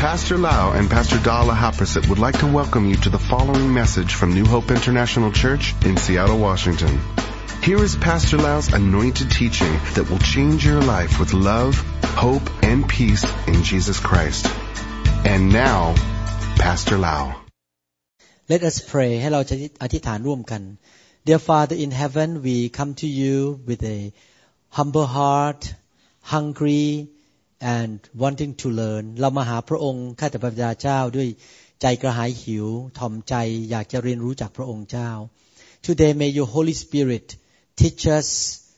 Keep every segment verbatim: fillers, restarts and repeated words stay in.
Pastor Lau and Pastor Dala Haprasit would like to welcome you to the following message from New Hope International Church in Seattle, Washington. Here is Pastor Lau's anointed teaching that will change your life with love, hope, and peace in Jesus Christ. And now, Pastor Lau. Let us pray ให้เราจะอธิษฐานร่วมกัน Dear Father in heaven, we come to you with a humble heart, hungry and wanting to learn. เรามาหาพระองค์ข้าแต่พระบิดาเจ้าด้วยใจกระหายหิวถ่อมใจอยากจะเรียนรู้จากพระองค์เจ้า Today may your Holy Spirit teach us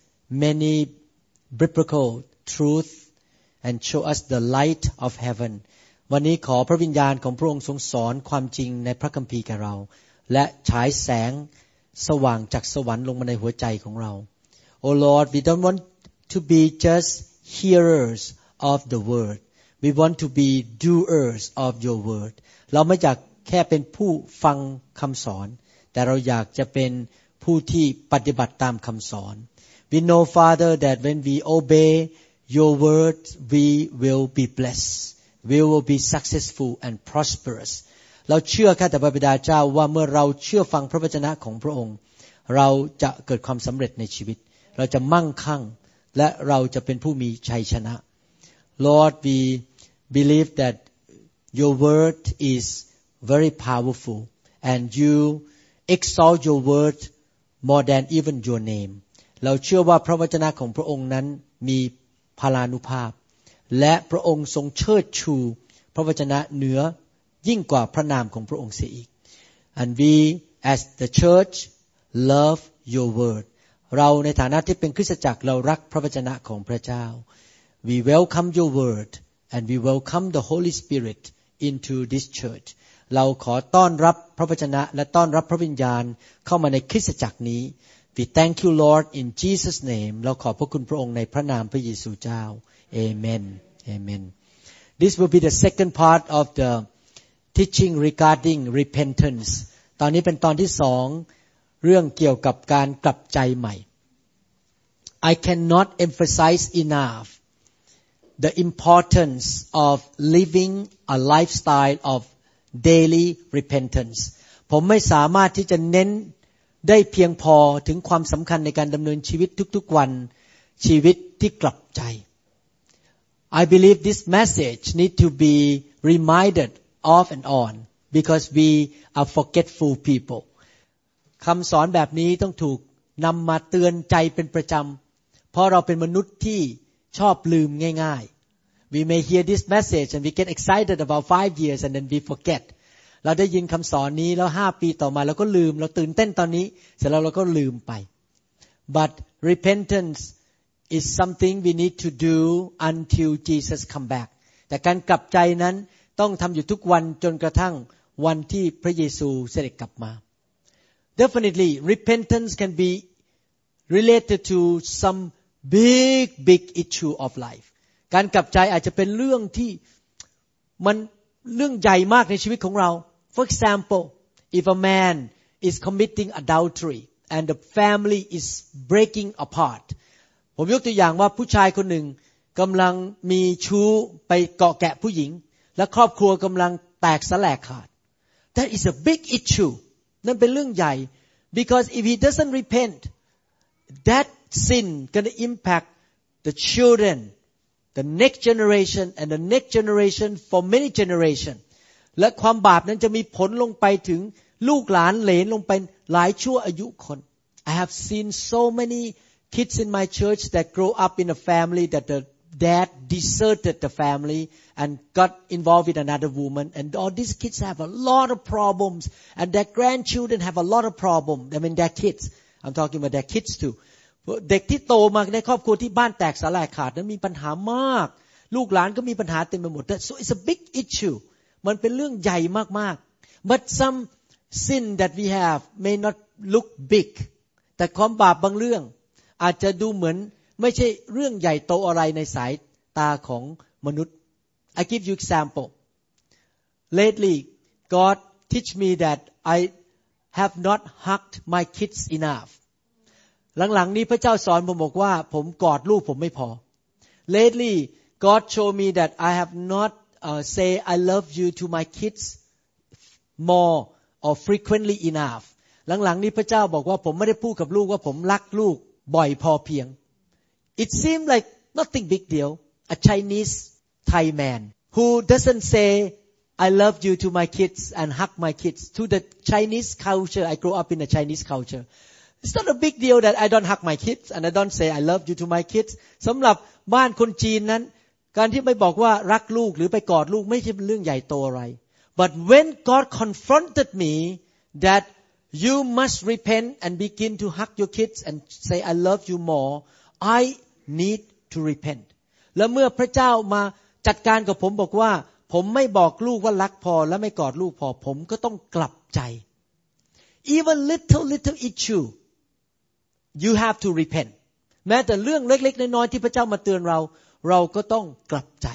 many biblical truth and show us the light of heaven. วันนี้ขอพระวิญญาณของพระองค์ทรงสอนความจริงในพระคัมภีร์แก่เราและฉายแสงสว่างจากสวรรค์ลงมาในหัวใจของเรา Oh Lord, we don't want to be just hearers of the word. We want to be doers of your word. เราไม่อยากแค่เป็นผู้ฟังคำสอนแต่เราอยากจะเป็นผู้ที่ปฏิบัติตามคำสอน We know, Father, that when we obey your word, we will be blessed.We will be successful and prosperous. เราเชื่อข้าแต่พระบิดาเจ้าว่าเมื่อเราเชื่อฟังพระวจนะของพระองค์เราจะเกิดความสำเร็จในชีวิตเราจะมั่งคั่งและเราจะเป็นผู้มีชัยชนะ Lord, we believe that your word is very powerful and you exalt your word more than even your name. เราเชื่อว่าพระวจนะของพระองค์นั้นมีพลานุภาพและพระองค์ทรงเชิดชูพระวจนะเหนือยิ่งกว่าพระนามของพระองค์เสียอีก and we as the church love your word เราในฐานะที่เป็นคริสตจักรเรารักพระวจนะของพระเจ้า we welcome your word and we welcome the Holy Spirit into this church เราขอต้อนรับพระวจนะและต้อนรับพระวิญญาณเข้ามาในคริสตจักรนี้ we thank you Lord in Jesus name เราขอบพระคุณพระองค์ในพระนามพระเยซูเจ้าAmen. Amen. This will be the second part of the teaching regarding repentance. ตอนนี้เป็นตอนที่สองเรื่องเกี่ยวกับการกลับใจใหม่ I cannot emphasize enough the importance of living a lifestyle of daily repentance. ผมไม่สามารถที่จะเน้นได้เพียงพอถึงความสำคัญในการดำเนินชีวิตทุกๆวันชีวิตที่กลับใจI believe this message need to be reminded off and on because we are forgetful people คำสอนแบบนี้ต้องถูกนำมาเตือนใจเป็นประจำเพราะเราเป็นมนุษย์ที่ชอบลืมง่ายๆ We may hear this message and we get excited about five years and then we forget เราได้ยินคำสอนนี้แล้วห้าปีต่อมาเราก็ลืมเราตื่นเต้นตอนนี้เสร็จแล้วเราก็ลืมไป But repentance is something we need to do until Jesus come back แต่การกลับใจนั้นต้องทำอยู่ทุกวันจนกระทั่งวันที่พระเยซูเสด็จกลับมา Definitely repentance can be related to some big big issue of life การกลับใจอาจจะเป็นเรื่องที่มันเรื่องใหญ่มากในชีวิตของเรา For example, if a man is committing adultery and the family is breaking apartผมยกตัวอย่างว่าผู้ชายคนหนึ่งกำลังมีชู้ไปเกาะแกะผู้หญิงและครอบครัวกำลังแตกสลายขาด That is a big issue นั่นเป็นเรื่องใหญ่ because if he doesn't repent that sin gonna impact the children the next generation and the next generation for many generation และความบาปนั้นจะมีผลลงไปถึงลูกหลานเหลนลงไปหลายชั่วอายุคน I have seen so many kids in my church that grow up in a family that the dad deserted the family and got involved with another woman and all these kids have a lot of problems and their grandchildren have a lot of problems I mean their kids I'm talking about their kids too เด็กที่โตมาในครอบครัวที่บ้านแตกสลายขาดนั้นมีปัญหามากลูกหลานก็มีปัญหาเต็มไปหมด so it's a big issue มันเป็นเรื่องใหญ่มากๆ but some sin that we have may not look big แต่ความบาปบางเรื่องอาจจะดูเหมือนไม่ใช่เรื่องใหญ่โตอะไรในสายตาของมนุษย์ I give you example lately God teach me that I have not hugged my kids enough หลังๆนี้พระเจ้าสอนผมบอกว่าผมกอดลูกผมไม่พอ Lately God showed me that I have not uh, say I love you to my kids more or frequently enough หลังๆนี้พระเจ้าบอกว่าผมไม่ได้พูดกับลูกว่าผมรักลูกบ่อยพอเพียง It seemed like nothing big deal a Chinese Thai man who doesn't say I love you to my kids and hug my kids to the Chinese culture I grew up in a Chinese culture It's not a big deal that I don't hug my kids and I don't say I love you to my kids สำหรับบ้านคนจีนนั้นการที่ไม่บอกว่ารักลูกหรือไปกอดลูกไม่ใช่เป็นเรื่องใหญ่โตอะไร But when God confronted me that you must repent and begin to hug your kids and say I love you more I need to repent แล้วเมื่อพระเจ้ามาจัดการกับผมบอกว่าผมไม่บอกลูกว่ารักพอและไม่กอดลูกพอผมก็ต้องกลับใจ Even little little issue you have to repent แม้แต่เรื่องเล็กๆน้อยๆที่พระเจ้ามาเตือนเราเราก็ต้องกลับใจ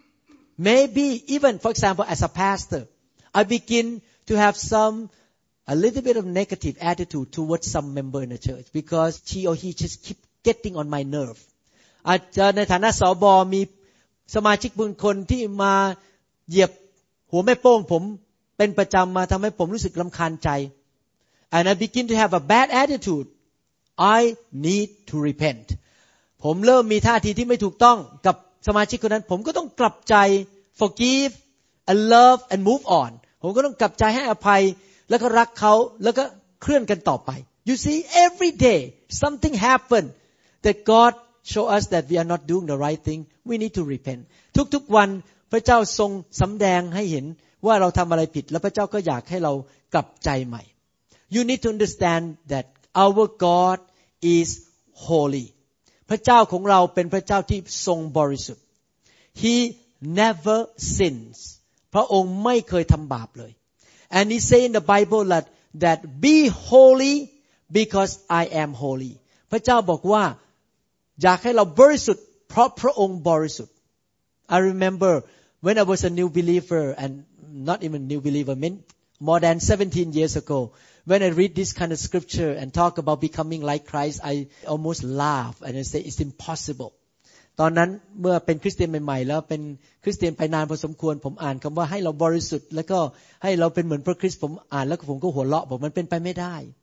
Maybe even for example as a pastor I begin to have some a little bit of negative attitude towards some member in the church because she or he just keep getting on my nerve อาจจะในฐานะสบมีสมาชิกบางคนที่มาเหยียบหัวแม่โป้งผมเป็นประจำมาทำให้ผมรู้สึกรำคาญใจ and I begin to have a bad attitude I need to repent ผมเริ่มมีท่าทีที่ไม่ถูกต้องกับสมาชิกคนนั้นผมก็ต้องกลับใจ forgive and love and move on ผมก็ต้องกลับใจให้อภัยแล้วก็รักเขาแล้วก็เคลื่อนกันต่อไป You see every day something happen that God show us that we are not doing the right thing we need to repent ทุกๆวันพระเจ้าทรงสำแดงให้เห็นว่าเราทำอะไรผิดแล้วพระเจ้าก็อยากให้เรากลับใจใหม่ You need to understand that our God is holy พระเจ้าของเราเป็นพระเจ้าที่ทรงบริสุทธิ์ He never sins พระองค์ไม่เคยทำบาปเลย And he say in the Bible that that be holy because I am holy พระเจ้าบอกว่าอยากให้เราบริสุทธิ์เพราะพระองค์บริสุทธิ์ I remember when I was a new believer and not even new believer more than seventeen years ago when I read this kind of scripture and talk about becoming like Christ I almost laugh and I say it's impossible ตอนนั้นเมื่อเป็นคริสเตียนใหม่ๆแล้วเป็นคริสเตียนไปนานพอสมควรผมอ่านคำว่าให้เราบริสุทธิ์แล้วก็ให้เราเป็นเหมือนพระคริสต์ผมอ่านแล้วผมก็หัวเราะบอกมันเป็นไปไม่ได้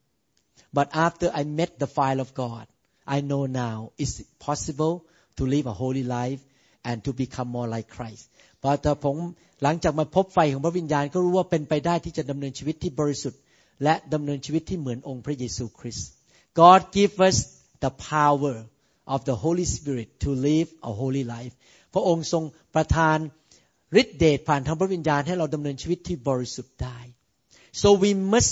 But after I met the fire of God I know now it's possible to live a holy life and to become more like Christ พอแต่ผมหลังจากมาพบไฟของพระวิญญาณก็รู้ว่าเป็นไปได้ที่จะดำเนินชีวิตที่บริสุทธิ์และดำเนินชีวิตที่เหมือนองค์พระเยซูคริสต์ God give us the power of the Holy Spirit to live a holy life พระองค์ทรงประทานฤทธิ์เดชผ่านทางพระวิญญาณให้เราดำเนินชีวิตที่บริสุทธิ์ได้ so we must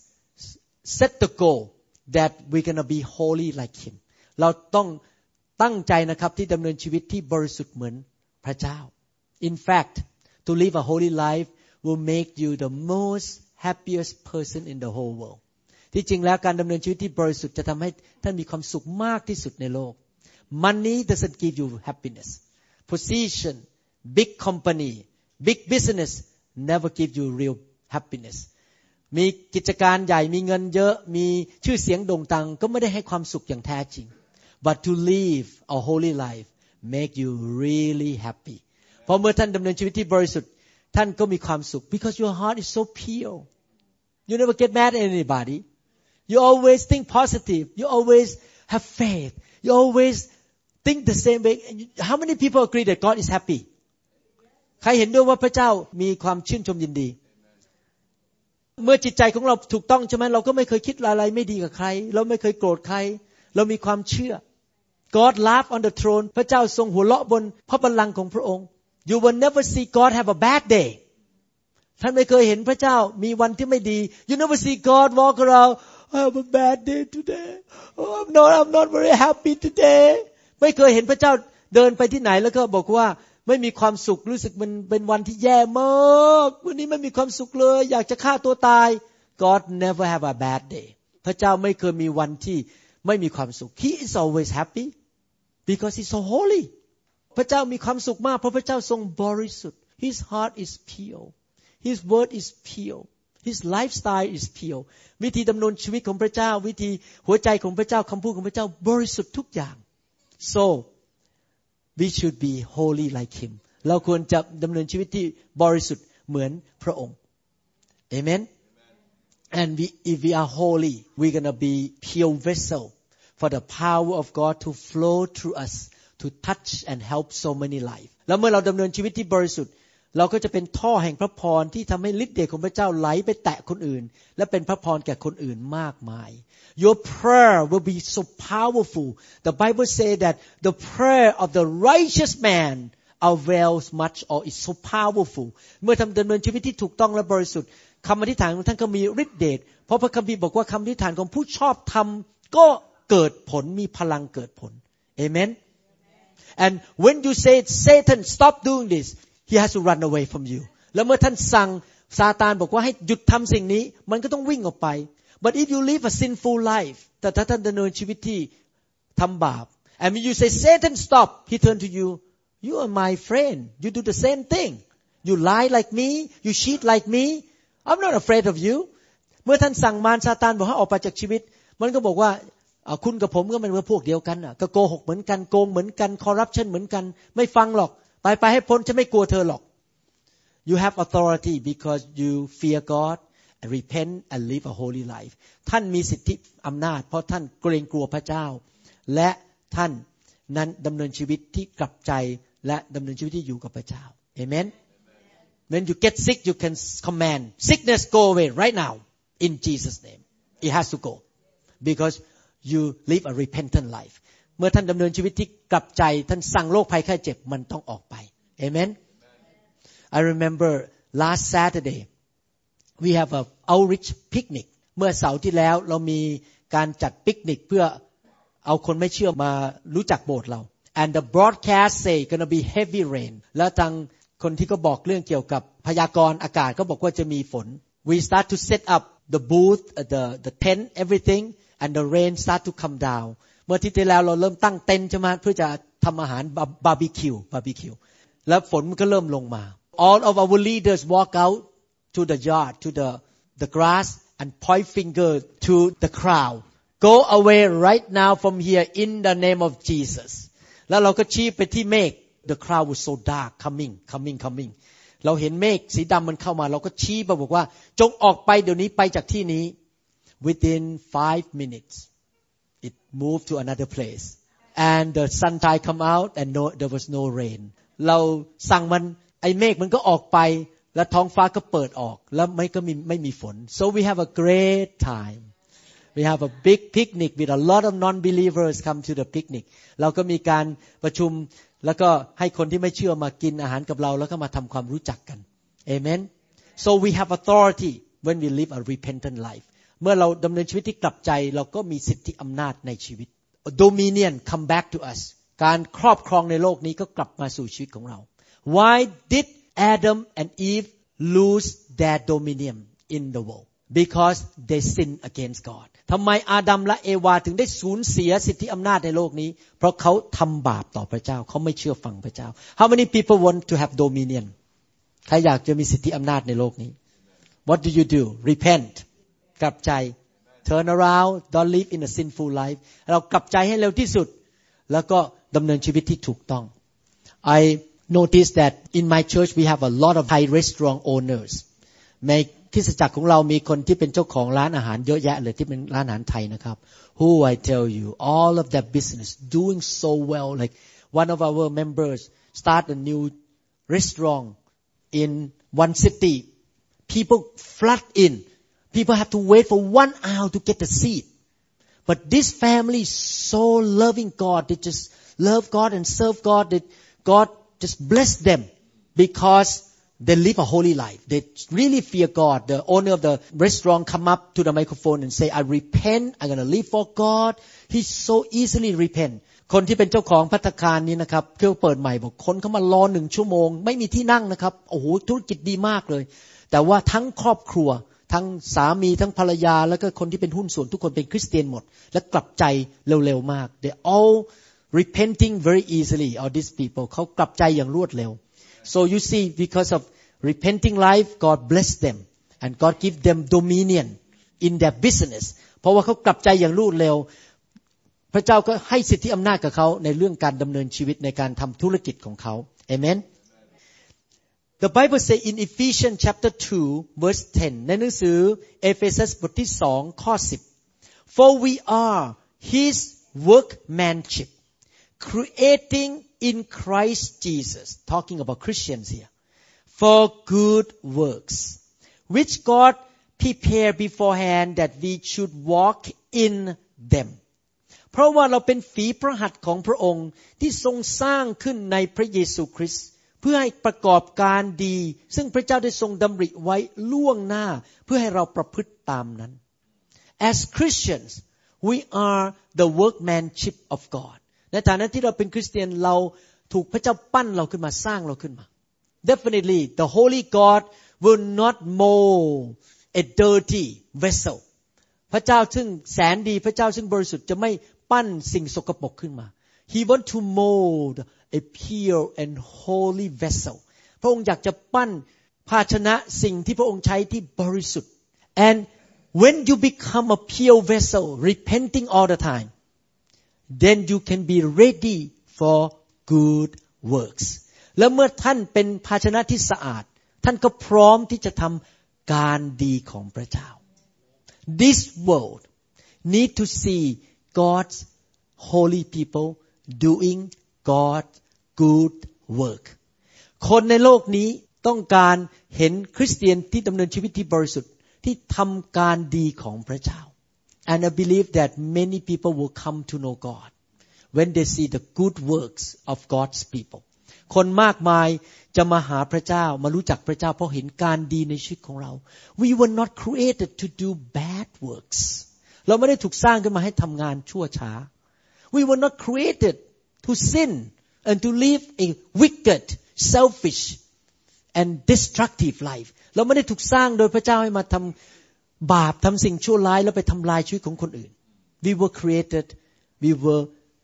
set the goal that we're gonna be holy like him เราต้องตั้งใจนะครับที่ดำเนินชีวิตที่บริสุทธิ์เหมือนพระเจ้า in fact to live a holy life will make you the most happiest person in the whole world ที่จริงแล้วการดำเนินชีวิตที่บริสุทธิ์จะทำให้ท่านมีความสุขมากที่สุดในโลก Money doesn't give you happiness position big company big business never give you real happiness มีกิจการใหญ่มีเงินเยอะมีชื่อเสียงโด่งดังก็ไม่ได้ให้ความสุขอย่างแท้จริง but to live a holy life make you really happy เพราะเมื่อท่านดำเนินชีวิตที่บริสุทธิ์ท่านก็มีความสุข because your heart is so pure you never get mad at anybody you always think positive you always have faith you always think the same way how many people agree that God is happy ใครเห็นด้วยว่าพระเจ้ามีความชื่นชมยินดีเมื่อจิตใจของเราถูกต้องใช่ไหมเราก็ไม่เคยคิดอะไรไม่ดีกับใครเราไม่เคยโกรธใครเรามีความเชื่อ God laugh on the throne พระเจ้าทรงหัวเราะบนพระบัลลังก์ของพระองค์ you will never see God have a bad day ท่านไม่เคยเห็นพระเจ้ามีวันที่ไม่ดี you never see God walk around I have a bad day today oh, I'm not I'm not very happy today ไม่เคยเห็นพระเจ้าเดินไปที่ไหนแล้วก็บอกว่าไม่มีความสุขรู้สึกมันเป็นวันที่แย่มากวันนี้ไม่มีความสุขเลยอยากจะฆ่าตัวตาย God never have a bad day พระเจ้าไม่เคยมีวันที่ไม่มีความสุข He is always happy because He's so holy พระเจ้ามีความสุขมากเพราะพระเจ้าทรงบริสุทธิ์ His heart is pure His word is pure His lifestyle is pure วิธีดำเนินชีวิตของพระเจ้าวิธีหัวใจของพระเจ้าคำพูดของพระเจ้าบริสุทธิ์ทุกอย่าง so we should be holy like Him เราควรจะดำเนินชีวิตที่บริสุทธิ์เหมือนพระองค์ Amen and we if we are holy we're gonna be pure vessel for the power of God to flow through us to touch and help so many lives แล้วเมื่อเราดำเนินชีวิตที่บริสุทธิ์เราก็จะเป็นท่อแห่งพระพรที่ทำให้ฤทธิ์เดชของพระเจ้าไหลไปแตะคนอื่นและเป็นพระพรแก่คนอื่นมากมาย Your prayer will be so powerful. The Bible says that the prayer of the righteous man avails much or is so powerful. เมื่อทำดำเนินชีวิตที่ถูกต้องและบริสุทธิ์คำอธิษฐานของท่านก็มีฤทธิ์เดชเพราะพระคัมภีร์บอกว่าคำอธิษฐานของผู้ชอบธรรมก็เกิดผลมีพลังเกิดผล Amen. And when you say Satan stop doing this, he has to run away from you. แล้วเมื่อท่านสั่งซาตานบอกว่าให้หยุดทำสิ่งนี้มันก็ต้องวิ่งออกไป But if you live a sinful life แต่ถ้าท่านดำเนินชีวิตที่ทำบาป and when you say Satan stop, he turn to you, you are my friend, you do the same thing, you lie like me, you cheat like me, I'm not afraid of you. เมื่อท่านสั่งมารซาตานบอกให้ออกไปจากชีวิตมันก็บอกว่าคุณกับผมก็เป็นพวกเดียวกันน่ะก็โกหกเหมือนกันโกงเหมือนกันคอร์รัปชันเหมือนกันไม่ฟังหรอกไปไปให้พ้นฉันไม่กลัวเธอหรอก You have authority because you fear God and repent and live a holy life ท่านมีสิทธิอำนาจเพราะท่านเกรงกลัวพระเจ้าและท่านนั้นดำเนินชีวิตที่กลับใจและดำเนินชีวิตที่อยู่กับพระเจ้า Amen When you get sick you can command sickness go away right now in Jesus name it has to go because you live a repentant life เมื่อท่านดำเนินชีวิตที่กลับใจท่านสั่งโรคภัยไข้เจ็บมันต้องออกไป Amen I remember last Saturday we have a outreach picnic เมื่อเสาร์ที่แล้วเรามีการจัดปิกนิกเพื่อเอาคนไม่เชื่อมารู้จักโบสถ์เรา and the broadcast say gonna be heavy rain แล้วทางคนที่ก็บอกเรื่องเกี่ยวกับพยากรณ์อากาศก็บอกว่าจะมีฝน we start to set up the booth the the tent everything and the rain start to come down เมื่ออาทิตย์ที่แล้วเราเริ่มตั้งเต็นท์ใช่ไหมเพื่อจะทำอาหารบาร์บีคิวบาร์บีคิวแล้วฝนมันก็เริ่มลงมา all of our leaders walk out to the yard to the the grass and point finger to the crowd go away right now from here in the name of Jesus แล้วเราก็ชี้ไปที่เมฆ the crowd was so dark coming coming coming เราเห็นเมฆสีดำมันเข้ามาเราก็ชี้ไปบอกว่าจงออกไปเดี๋ยวนี้ไปจากที่นี้Within five minutes, it moved to another place, and the sunshine come out, and no, there was no rain. เราสั่งมันไอ้เมฆมันก็ออกไปและท้องฟ้าก็เปิดออกแล้วไม่ก็มีไม่มีฝน So we have a great time. We have a big picnic with a lot of non-believers come to the picnic. เราก็มีการประชุมแล้วก็ให้คนที่ไม่เชื่อมากินอาหารกับเราแล้วก็มาทำความรู้จักกัน Amen. So we have authority when we live a repentant life.เมื่อเราดำเนินชีวิตที่กลับใจเราก็มีสิทธิอำนาจในชีวิต Dominion come back to us การครอบครองในโลกนี้ก็กลับมาสู่ชีวิตของเรา Why did Adam and Eve lose their dominion in the world? Because they sinned against God ทำไมอาดัมและเอวาถึงได้สูญเสียสิทธิอำนาจในโลกนี้เพราะเขาทำบาปต่อพระเจ้าเขาไม่เชื่อฟังพระเจ้า How many people want to have dominion ใครอยากจะมีสิทธิอำนาจในโลกนี้ What do you do? Repentกลับใจ turn around don't live in a sinful life เรากลับใจให้เร็วที่สุดแล้วก็ดำเนินชีวิตที่ถูกต้อง I noticed that in my church we have a lot of Thai restaurant owners ในคริสตจักรของเรามีคนที่เป็นเจ้าของร้านอาหารเยอะแยะเลยที่เป็นร้านอาหารไทยนะครับ Who I tell you all of their business doing so well like one of our members start a new restaurant in one city people flood in People have to wait for one hour to get the seat. But this family is so loving God. They just love God and serve God. That God just bless them because they live a holy life. They really fear God. The owner of the restaurant come up to the microphone and say, I repent. I'm going to live for God. He so easily repent. คนที่เป็นเจ้าของภัตตาคารนี้นะครับเพิ่งเปิดใหม่บอกคนเข้ามารอหนึ่งชั่วโมงไม่มีที่นั่งนะครับโอ้โหธุรกิจดีมากเลยแต่ว่าทั้งครอบครัวทั้งสามีทั้งภรรยาแล้วก็คนที่เป็นหุ้นส่วนทุกคนเป็นคริสเตียนหมดและกลับใจเร็วๆมาก they all repenting very easily all these people เขากลับใจอย่างรวดเร็ว so you see because of repenting life God bless them and God give them dominion in their business เพราะว่าเขากลับใจอย่างรวดเร็วพระเจ้าก็ให้สิทธิอำนาจกับเขาในเรื่องการดำเนินชีวิตในการทำธุรกิจของเขา amen The Bible say in Ephesians chapter two verse ten ในหนังสือเอเฟซัสบทที่สองข้อสิบ For we are his workmanship creating in Christ Jesus talking about Christians here for good works which God prepared beforehand that we should walk in them เพราะว่าเราเป็นฝีพระหัตถ์ของพระองค์ที่ทรงสร้างขึ้นในพระเยซูคริสต์เพื่อให้ประกอบการดีซึ่งพระเจ้าได้ทรงดำริไว้ล่วงหน้าเพื่อให้เราประพฤติตามนั้น As Christians we are the workmanship of God ในฐานะที่เราเป็นคริสเตียนเราถูกพระเจ้าปั้นเราขึ้นมาสร้างเราขึ้นมา Definitely the Holy God will not mold a dirty vessel พระเจ้าซึ่งแสนดีพระเจ้าซึ่งบริสุทธิ์จะไม่ปั้นสิ่งสกปรกขึ้นมา He want to mold a pure and holy vessel พระองค์อยากจะปั้นภาชนะสิ่งที่พระองค์ใช้ที่บริสุทธิ์ and when you become a pure vessel repenting all the time then you can be ready for good works แล้วเมื่อท่านเป็นภาชนะที่สะอาดท่านก็พร้อมที่จะทำการดีของพระเจ้า This world need to see God's holy people doing God's good work คนในโลกนี้ต้องการเห็นคริสเตียนที่ดำเนินชีวิตที่บริสุทธิ์ที่ทำการดีของพระเจ้า And I believe that many people will come to know God when they see the good works of God's people คนมากมายจะมาหาพระเจ้ามารู้จักพระเจ้าเพราะเห็นการดีในชีวิตของเรา We were not created to do bad works เราไม่ได้ถูกสร้างขึ้นมาให้ทำงานชั่วช้า We were not created to sin and to live a wicked, selfish and destructive life เราไม่ได้ถูกสร้างโดยพระเจ้าให้มาทำบาปทำสิ่งชั่วร้ายแล้วไปทำลายชีวิตของคนอื่น We were created we were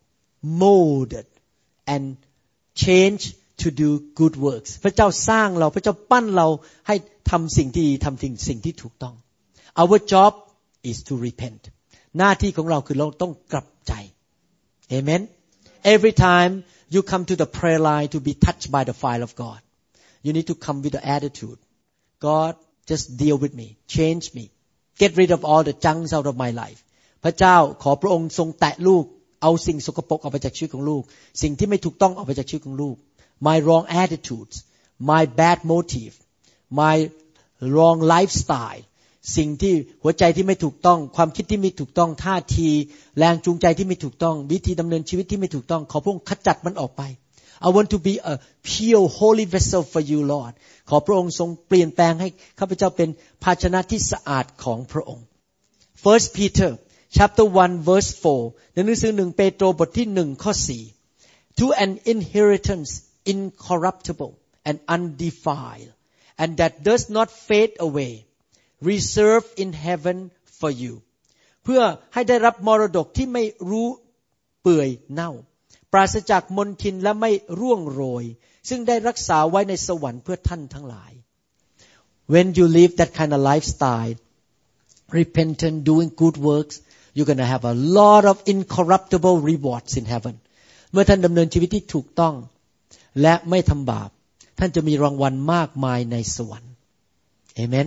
molded and changed to do good works พระเจ้าสร้างเราพระเจ้าปั้นเราให้ทำสิ่งที่ดีทำสิ่งสิ่งที่ถูกต้อง Our job is to repent หน้าที่ของเราคือเราต้องกลับใจ Amen Every time you come to the prayer line to be touched by the fire of God you need to come with the attitude God just deal with me change me get rid of all the junks out of my life พระเจ้าขอพระองค์ทรงแตะลูกเอาสิ่งสกปรกออกไปจากชีวิตของลูกสิ่งที่ไม่ถูกต้องออกไปจากชีวิตของลูก my wrong attitudes my bad motive my wrong lifestyle สิ่งที่หัวใจที่ไม่ถูกต้องความคิดที่ไม่ถูกต้องท่าทีแรงจูงใจที่ไม่ถูกต้องวิธีดำเนินชีวิตที่ไม่ถูกต้องขอพระองค์ขจัดมันออกไป I want to be a pure holy vessel for you Lord ขอพระองค์ทรงเปลี่ยนแปลงให้ข้าพเจ้าเป็นภาชนะที่สะอาดของพระองค์ First Peter chapter one verse four ในหนังสือหนึ่งเปโตรบทที่หนึ่งข้อสี่ To an inheritance incorruptible and undefiled and that does not fade away reserved in heaven for you เพื่อให้ได้รับมรดกที่ไม่รู้เปื่อยเน่าปราศจากมลทินและไม่ร่วงโรยซึ่งได้รักษาไว้ในสวรรค์เพื่อท่านทั้งหลาย When you live that kind of lifestyle repentant doing good works you're going to have a lot of incorruptible rewards in heaven เมื่อท่านดำเนินชีวิตที่ถูกต้องและไม่ทำบาปท่านจะมีรางวัลมากมายในสวรรค์ Amen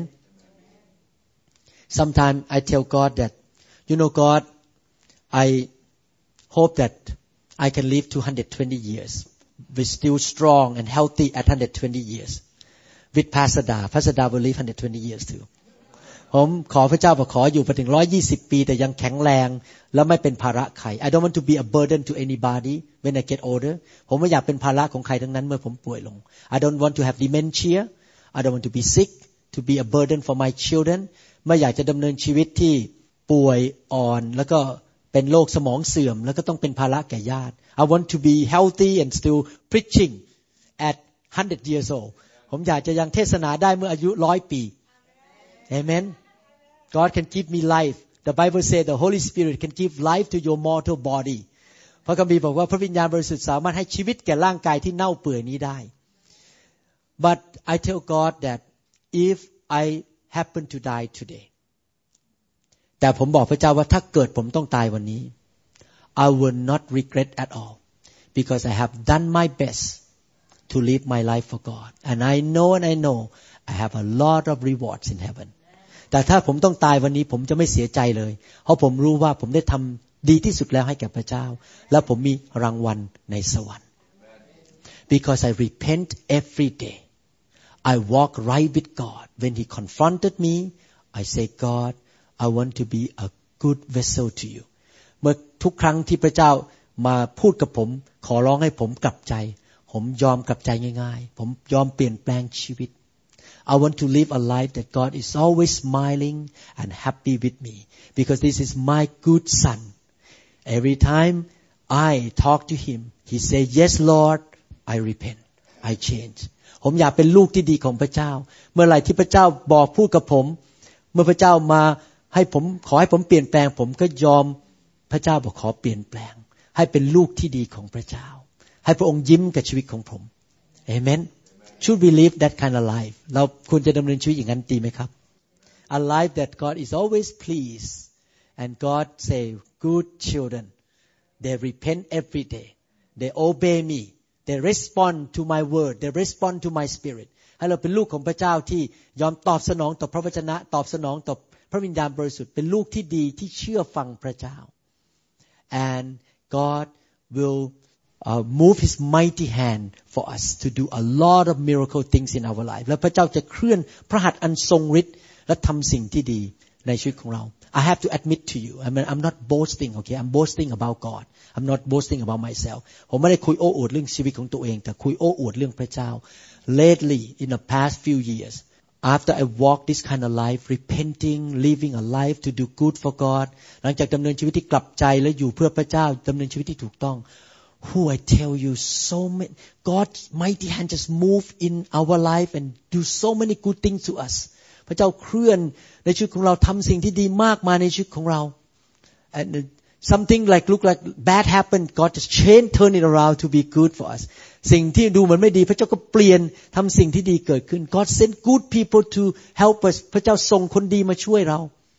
Sometimes I tell God that you know God I hope that I can live to one hundred twenty years be still strong and healthy at one hundred twenty years with Pastor Da Pastor Da will live one hundred twenty years too ผมขอพระเจ้าบอกขออยู่ไปถึงหนึ่งร้อยยี่สิบปีแต่ยังแข็งแรงและไม่เป็นภาระใคร I don't want to be a burden to anybody when I get older ผมไม่อยากเป็นภาระของใครทั้งนั้นเมื่อผมป่วยลง I don't want to have dementia I don't want to be sick to be a burden for my children ไม่อยากจะดำเนินชีวิตที่ป่วยอ่อนแล้วก็เป็นโรคสมองเสื่อมแล้วก็ต้องเป็นภาระแก่ญาติ I want to be healthy and still preaching at one hundred years old ผมอยากจะยังเทศนาได้เมื่ออายุหนึ่งร้อยปี Amen God can give me life the Bible says the Holy Spirit can give life to your mortal body พระคัมภีร์บอกว่าพระวิญญาณบริสุทธิ์สามารถให้ชีวิตแก่ร่างกายที่เน่าเปื่อยนี้ได้ But I tell God that if I happen to die today แต่ผมบอกพระเจ้าว่าถ้าเกิดผมต้องตายวันนี้ I will not regret at all because I have done my best to live my life for God and I know and I know I have a lot of rewards in heaven แต่ถ้าผมต้องตายวันนี้ผมจะไม่เสียใจเลยเพราะผมรู้ว่าผมได้ทำดีที่สุดแล้วให้แก่พระเจ้าและผมมีรางวัลในสวรรค์ because I repent every day I walk right with God when He confronted me I say God I want to be a good vessel to you เมื่อทุกครั้งที่พระเจ้ามาพูดกับผมขอร้องให้ผมกลับใจผมยอมกลับใจง่ายๆผมยอมเปลี่ยนแปลงชีวิต I want to live a life that God is always smiling and happy with me because this is my good son every time I talk to him he say yes Lord I repent I change ผมอยากเป็นลูกที่ดีของพระเจ้าเมื่อไหร่ที่พระเจ้าบอกพูดกับผมเมื่อพระเจ้ามาให้ผมขอให้ผมเปลี่ยนแปลงผมก็ยอมพระเจ้าบอกขอเปลี่ยนแปลงให้เป็นลูกที่ดีของพระเจ้าให้พระองค์ยิ้มกับชีวิตของผมเอเมน Should we live that kind of life เราควรจะดำเนินชีวิตอย่างนั้นดีไหมครับ A life that God is always pleased and God say good children they repent every day they obey me they respond to my word they respond to my spirit ให้เราเป็นลูกของพระเจ้าที่ยอมตอบสนองต่อพระวจนะตอบสนองต่อพระวิญญาณบริสุทธิ์เป็นลูกที่ดีที่เชื่อฟังพระเจ้า and God will uh, move His mighty hand for us to do a lot of miracle things in our life และพระเจ้าจะเคลื่อนพระหัตถ์อันทรงฤทธิ์และทำสิ่งที่ดีในชีวิตของเรา I have to admit to you I mean I'm not boasting okay I'm boasting about God I'm not boasting about myself ผมไม่ได้คุยโอ้อวดเรื่องชีวิตของตัวเองแต่คุยโอ้อวดเรื่องพระเจ้า lately in the past few years after I walk this kind of life repenting living a life to do good for God หลังจากดำเนินชีวิตที่กลับใจและอยู่เพื่อพระเจ้าดำเนินชีวิตที่ถูกต้อง Who I tell you so many God's mighty hand just move in our life and do so many good things to us พระเจ้าเคลื่อนในชีวิตของเราทำสิ่งที่ดีมากมายในชีวิตของเรา and something like look like bad happened God just change turn it around to be good for us สิ่งที่ดูเหมือนไม่ดีพระเจ้าก็เปลี่ยนทำสิ่งที่ดีเกิดขึ้น God send good people to help us พระเจ้าส่งคนดีมาช่วยเรา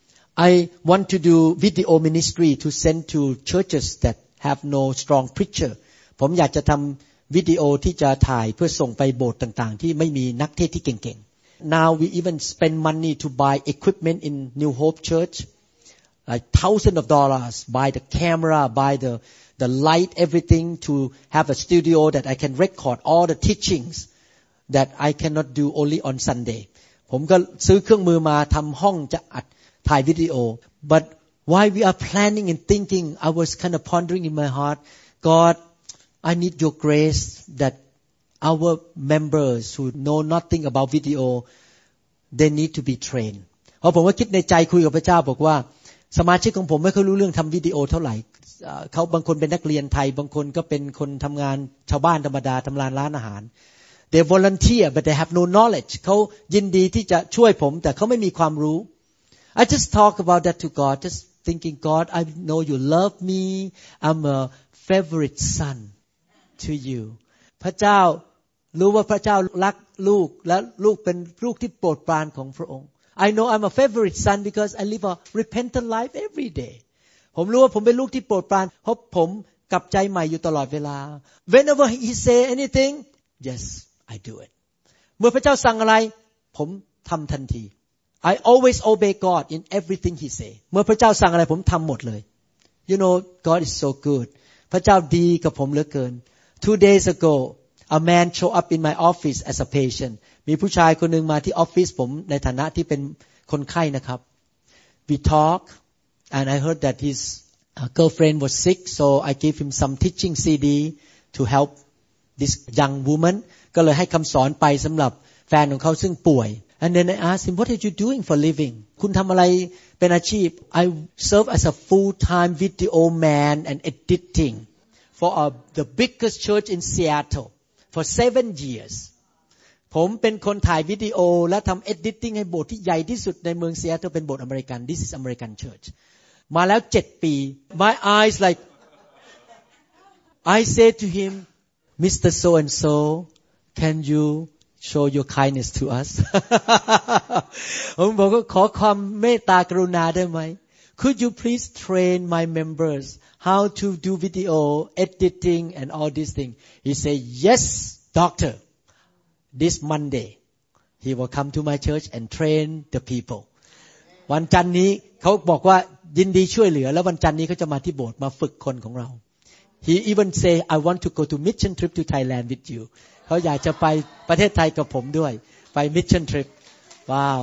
I want to do video ministry to send to churches that have no strong preacher ผมอยากจะทำวิดีโอที่จะถ่ายเพื่อส่งไปโบสถ์ต่างๆที่ไม่มีนักเทศน์ที่เก่งๆ Now we even spend money to buy equipment in New Hope Church like thousands of dollars buy the camera buy the the light everything to have a studio that I can record all the teachings that I cannot do only on Sunday ผมก็ซื้อเครื่องมือมาทำห้องจะอัดถ่ายวิดีโอ but while we are planning and thinking I was kind of pondering in my heart God I need your grace that our members who know nothing about video they need to be trained เพราะผมว่าคิดในใจคุยกับพระเจ้าบอกว่าสมาชิกของผมไม่ค่อยรู้เรื่องทำวิดีโอเท่าไหร่เขาบางคนเป็นนักเรียนไทยบางคนก็เป็นคนทำงานชาวบ้านธรรมดาทำงานร้านอาหาร they volunteer but they have no knowledge เขายินดีที่จะช่วยผมแต่เขาไม่มีความรู้ I just talk about that to God just thinking God I know you love me I'm a favorite son to you พระเจ้ารู้ว่าพระเจ้ารักลูกและลูกเป็นลูกที่โปรดปรานของพระองค์ I know I'm a favorite son because I live a repentant life every day ผมรู้ว่าผมเป็นลูกที่โปรดปรานเพราะผมกลับใจใหม่อยู่ตลอดเวลา Whenever he say anything yes I do it เมื่อพระเจ้าสั่งอะไรผมทำทันที I always obey God in everything he say เมื่อพระเจ้าสั่งอะไรผมทำหมดเลย You know God is so good พระเจ้าดีกับผมเหลือเกิน Two days ago a man show up in my office as a patient มีผู้ชายคนหนึ่งมาที่ออฟฟิศผมในฐานะที่เป็นคนไข้นะครับ We talk and I heard that his girlfriend was sick so I gave him some teaching ซี ดี to help this young woman ก็เลยให้คำสอนไปสำหรับแฟนของเขาซึ่งป่วย and then I asked him what are you doing for living คุณทำอะไรเป็นอาชีพ I serve as a full-time video man and editing for a, the biggest church in Seattle for seven years ผมเป็นคนถ่ายวิดีโอและทำเอดิตติ้งให้โบสถ์ที่ใหญ่ที่สุดในเมืองซีแอตเทิลเป็นโบสถ์อเมริกัน This is American Church มาแล้วเจ็ดปี My eyes like I say to him Mister So and so can you show your kindness to us ผมบอกว่าขอความเมตตากรุณาได้ไหม Could you please train my members how to do video editing and all these things He said yes doctor this Monday he will come to my church and train the people วันจันทร์นี้เขาบอกว่ายินดีช่วยเหลือแล้ววันจันทร์นี้เขาจะมาที่โบสถ์มาฝึกคนของเรา He even say I want to go to mission trip to Thailand with you เขาอยากจะไปประเทศไทยกับผมด้วยไป mission trip wow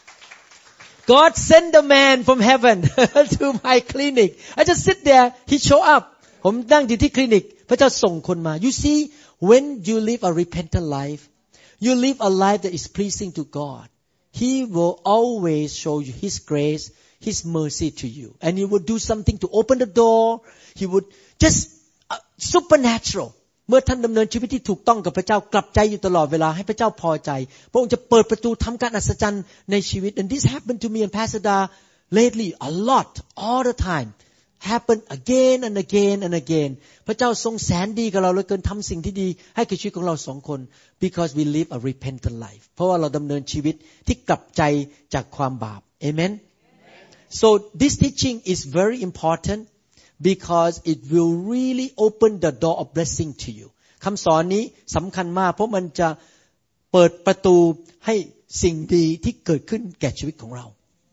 God send the man from heaven to my clinic I just sit there he show up ผมนั่งอยู่ที่คลินิกพระเจ้าส่งคนมา You see when you live a repentant life you live a life that is pleasing to God He will always show you His grace His mercy to you and He will do something to open the door He would just uh, supernatural เมื่อท่านดำเนินชีวิตที่ถูกต้องกับพระเจ้ากลับใจอยู่ตลอดเวลาให้พระเจ้าพอใจพระองค์จะเปิดประตูทำการอัศจรรย์ในชีวิต and this happened to me and Pastor Da lately a lot all the time happen again and again and again พระเจ้าทรงแสนดีกับเราเหลือเกินทำสิ่งที่ดีให้กับชีวิตของเราสองคน because we live a repentant life เพราะว่าเราดำเนินชีวิตที่กลับใจจากความบาป amen so this teaching is very important because it will really open the door of blessing to you คำสอนนี้สำคัญมากเพราะมันจะเปิดประตูให้สิ่งดีที่เกิดขึ้นแก่ชีวิตของเรา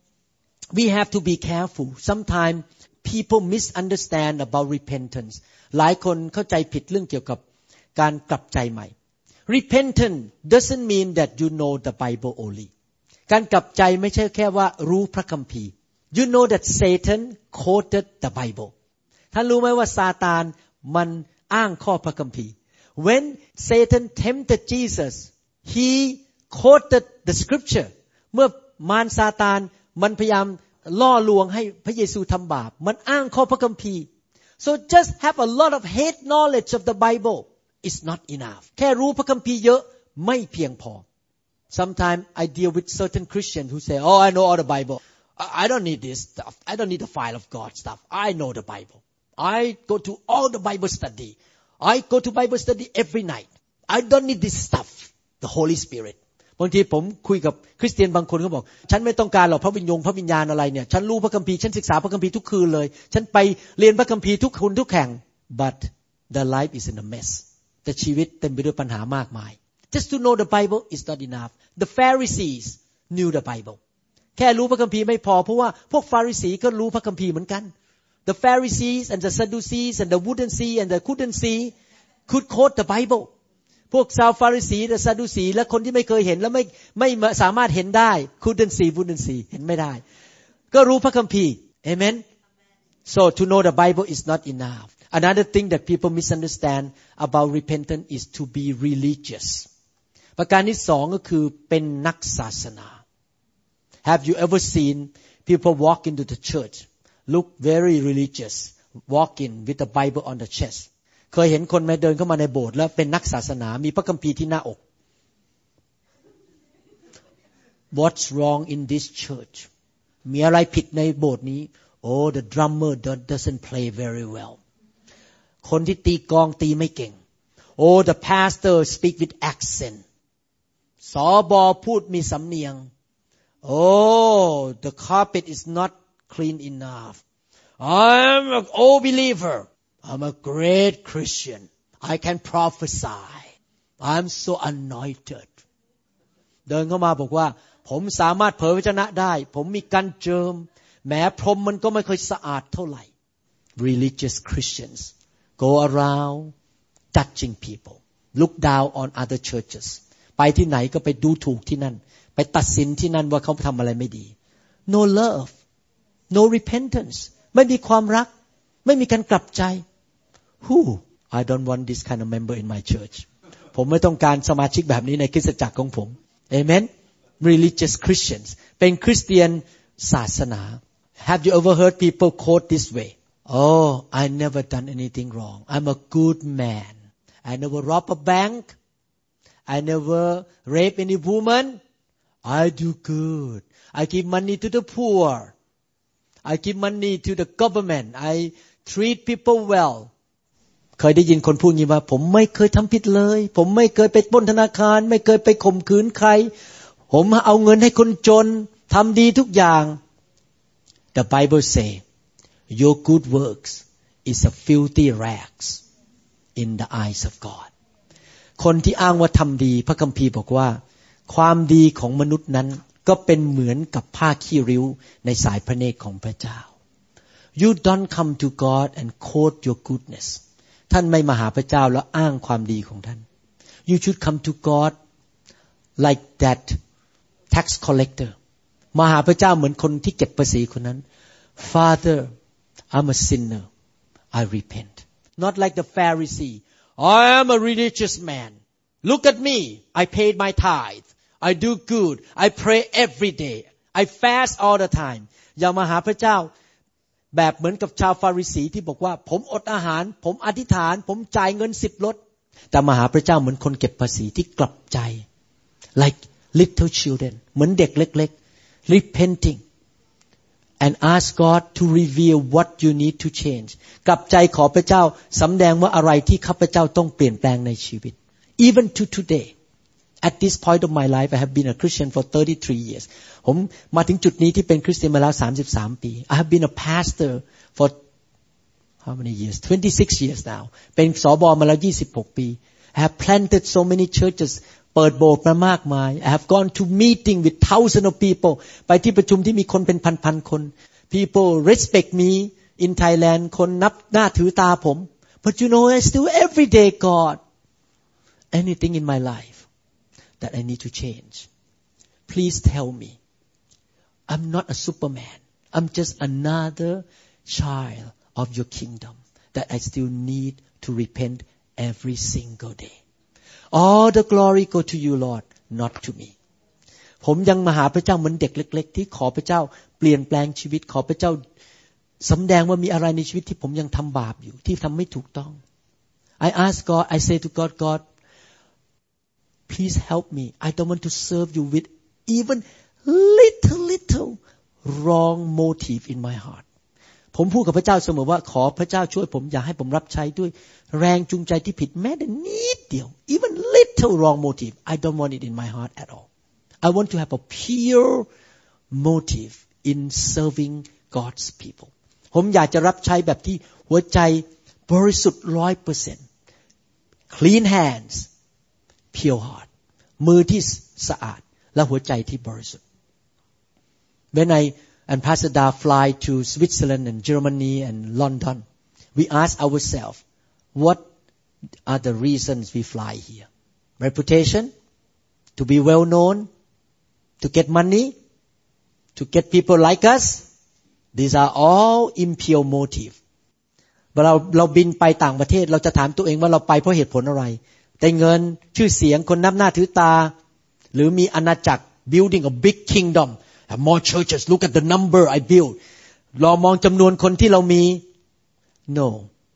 we have to be careful sometimes people misunderstand about repentance หลายคนเข้าใจผิดเรื่องเกี่ยวกับการกลับใจใหม่ repentance doesn't mean that you know the Bible only การกลับใจไม่ใช่แค่ว่ารู้พระคัมภีร์ you know that Satan quoted the Bible ท่านรู้ไหมว่าซาตานมันอ้างข้อพระคัมภีร์ when Satan tempted Jesus he quoted the scripture เมื่อมารซาตานมันพยายามล่อลวงให้พระเยซูทำบาปมันอ้างข้อพระคัมภีร์ so just have a lot of head knowledge of the Bible is not enough แค่รู้พระคัมภีร์เยอะไม่เพียงพอ sometimes I deal with certain Christians who say oh I know all the Bible I don't need this stuff I don't need the file of God stuff I know the Bible I go to all the Bible study I go to Bible study every night I don't need this stuff the Holy Spiritบางทีผมคุยกับคริสเตียนบางคนเขาบอกฉันไม่ต้องการหรอกพระวิญญาณพระวิญญาณอะไรเนี่ยฉันรู้พระคัมภีร์ฉันศึกษาพระคัมภีร์ทุกคืนเลยฉันไปเรียนพระคัมภีร์ทุกคืนทุกแห่ง but the life is in a mess แต่ชีวิตเต็มไปด้วยปัญหามากมาย just to know the Bible is not enough the Pharisees knew the Bible แค่รู้พระคัมภีร์ไม่พอเพราะว่าพวกฟาริสีก็รู้พระคัมภีร์เหมือนกัน the Pharisees and the Sadducees and the wouldn't see and the couldn't see could quote the Bibleพวกชาวฟาริสีและซาดูสีและคนที่ไม่เคยเห็นและไม่ไม่สามารถเห็นได้ couldn't see wouldn't see เห็นไม่ได้ก็รู้พระคัมภีร์ amen so to know the Bible is not enough another thing that people misunderstand about repentance is to be religious ประการที่สองก็คือเป็นนักศาสนา have you ever seen people walk into the church look very religious walk in with the Bible on the chestเคยเห็นคนมาเดินเข้ามาในโบสถ์แล้วเป็นนักศาสนามีพระคัมภีร์ที่หน้าอก What's wrong in this church มีอะไรผิดในโบสถ์นี้ Oh the drummer doesn't play very well คนที่ตีกลองตีไม่เก่ง Oh the pastor speak with accent สบพูดมีสำเนียง Oh the carpet is not clean enough I'm an old believer I'm a great Christian. I can prophesy. I'm so anointed. เดินเข้ามาบอกว่าผมสามารถเผยพระวจนะได้ผมมีการเจิมแม้พรมมันก็ไม่ค่อยสะอาดเท่าไหร่ Religious Christians go around judging people. Look down on other churches. ไปที่ไหนก็ไปดูถูกที่นั่นไปตัดสินที่นั่นว่าเขาทำอะไรไม่ดี No love. No repentance. ไม่มีความรักไม่มีการกลับใจ Who I don't want this kind of member in my church ผมไม่ต้องการสมาชิกแบบนี้ในคริสตจักรของผม Amen Religious Christians เป็นคริสเตียนศาสนา Have you ever heard people quote this way Oh I never done anything wrong I'm a good man I never rob a bank I never rape any woman I do good I give money to the poor I give money to the government I treat people well เคยได้ยินคนพูดงี้ว่าผมไม่เคยทำผิดเลยผมไม่เคยไปปล้นธนาคารไม่เคยไปข่มขืนใครผมเอาเงินให้คนจนทำดีทุกอย่าง The Bible say your good works is a filthy rags in the eyes of God คนที่อ้างว่าทำดีพระคัมภีร์บอกว่าความดีของมนุษย์นั้นก็เป็นเหมือนกับผ้าขี้ริ้วในสายพระเนตรของพระเจ้า You don't come to God and quote your goodness ท่านไม่มาหาพระเจ้าแล้วอ้างความดีของท่าน You should come to God like that tax collector มาหาพระเจ้าเหมือนคนที่เก็บภาษีคนนั้น Father I'm a sinner I repent not like the Pharisee I am a religious man look at me I paid my tithe I do good I pray every day I fast all the time อย่ามาหาพระเจ้าแบบเหมือนกับชาวฟาริสีที่บอกว่าผมอดอาหารผมอธิษฐานผมจ่ายเงินสิบลดแต่มาหาพระเจ้าเหมือนคนเก็บภาษีที่กลับใจ like little children เหมือนเด็กเล็กๆ repenting and ask God to reveal what you need to change กลับใจขอพระเจ้าสำแดงว่าอะไรที่ข้าพเจ้าต้องเปลี่ยนแปลงในชีวิต even to today at this point of my life I have been a Christian for thirty-three years ผมมาถึงจุดนี้ที่เป็นคริสเตียนมาแล้วสามสิบสามปี I have been a pastor for how many years twenty-six years now เป็นสบมาแล้วยี่สิบหกปี I have planted so many churches เปิดโบสถ์มามากมาย I have gone to meeting with thousands of people ไปที่ประชุมที่มีคนเป็นพันๆคน people respect me in Thailand คนนับหน้าถือตาผม but you know I still every day God anything in my life that I need to change please tell me I'm not a superman I'm just another child of your kingdom that I still need to repent every single day all the glory go to you Lord not to me ผมยังมาหาพระเจ้าเหมือนเด็กเล็กๆที่ขอพระเจ้าเปลี่ยนแปลงชีวิตขอพระเจ้าสำแดงว่ามีอะไรในชีวิตที่ผมยังทำบาปอยู่ที่ทำไม่ถูกต้อง I ask God I say to God God please help me I don't want to serve you with even little little wrong motive in my heart ผมพูดกับพระเจ้าเสมอว่าขอพระเจ้าช่วยผมอย่าให้ผมรับใช้ด้วยแรงจูงใจที่ผิดแม้แต่นิดเดียว even little wrong motive I don't want it in my heart at all I want to have a pure motive in serving God's people ผมอยากจะรับใช้แบบที่หัวใจบริสุทธิ์ ร้อยเปอร์เซ็นต์ clean hands pure heart มือที่สะอาดและหัวใจที่บริสุทธิ์ When I and Pastor Da fly to Switzerland and Germany and London we ask ourselves what are the reasons we fly here reputation to be well known to get money to get people like us these are all impure motive เวลาเราบินไปต่างประเทศเราจะถามตัวเองว่าเราไปเพราะเหตุผลอะไรได้เงินชื่อเสียงคนนับหน้าถือตาหรือมีอาณาจักร building a big kingdom have more churches look at the number I build เรามองจำนวนคนที่เรามี no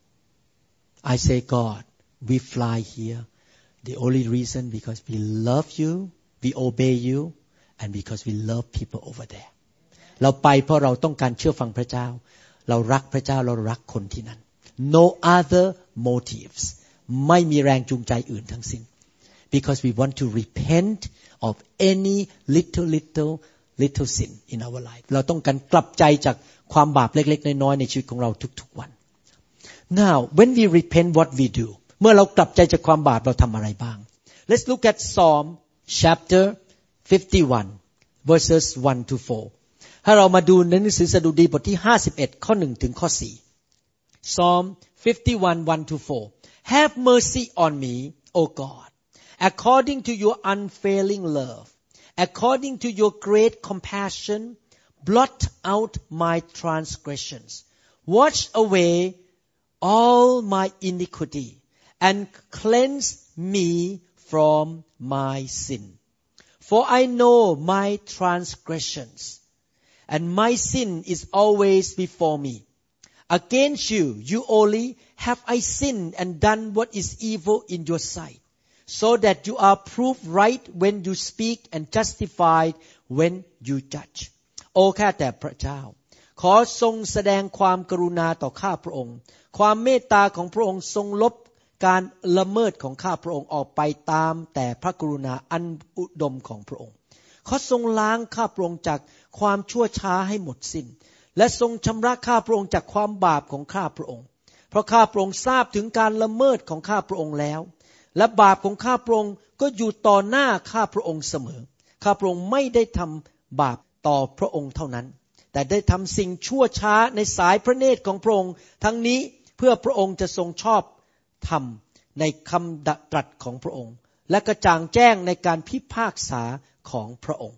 I say God we fly here the only reason because we love you we obey you and because we love people over there เราไปเพราะเราต้องการเชื่อฟังพระเจ้าเรารักพระเจ้าเรารักคนที่นั่น no other motives ไม่มีแรงจูงใจอื่นทั้งสิ้น because we want to repent of any little little little sin in our life เราต้องการกลับใจจากความบาปเล็กๆน้อยๆในชีวิตของเราทุกๆวัน now when we repent what we do เมื่อเรากลับใจจากความบาปเราทำอะไรบ้าง let's look at Psalm chapter fifty-one verses one to four ถ้าเรามาดูในหนังสือสดุดีบทที่ห้าสิบเอ็ดข้อหนึ่งถึงข้อสี่ Psalm fifty-one one to four Have mercy on me O God according to your unfailing love according to your great compassion blot out my transgressions wash away all my iniquity and cleanse me from my sin for I know my transgressions and my sin is always before me against you you only have I sinned and done what is evil in your sight so that you are proved right when you speak and justified when you judge โอ้ข้าแต่พระเจ้าขอทรงแสดงความกรุณาต่อข้าพระองค์ความเมตตาของพระองค์ทรงลบการละเมิดของข้าพระองค์ออกไปตามแต่พระกรุณาอันอุดมของพระองค์ขอทรงล้างข้าพระองค์จากความชั่วช้าให้หมดสิ้นและทรงชำระข้าพระองค์จากความบาปของข้าพระองค์เพราะข้าพระองค์ทราบถึงการละเมิดของข้าพระองค์แล้วและบาปของข้าพระองค์ก็อยู่ต่อหน้าข้าพระองค์เสมอข้าพระองค์ไม่ได้ทำบาปต่อพระองค์เท่านั้นแต่ได้ทำสิ่งชั่วช้าในสายพระเนตรของพระองค์ทั้งนี้เพื่อพระองค์จะทรงชอบธรรมในคำตรัสของพระองค์และกระจ่างแจ้งในการพิพากษาของพระองค์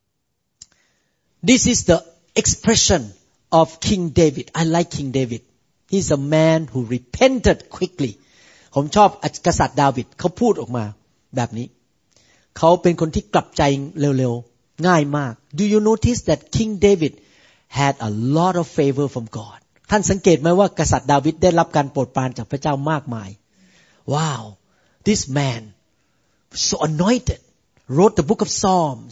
This is the expression of King David. I like King David. He's a man who repented quickly. ผมชอบกษัตริย์ดาวิดเขาพูดออกมาแบบนี้เขาเป็นคนที่กลับใจเร็วๆง่ายมาก Do you notice that King David had a lot of favor from God? ท่านสังเกตไหมว่ากษัตริย์ดาวิดได้รับการโปรดปรานจากพระเจ้ามากมาย Wow, this man so anointed wrote the book of Psalms.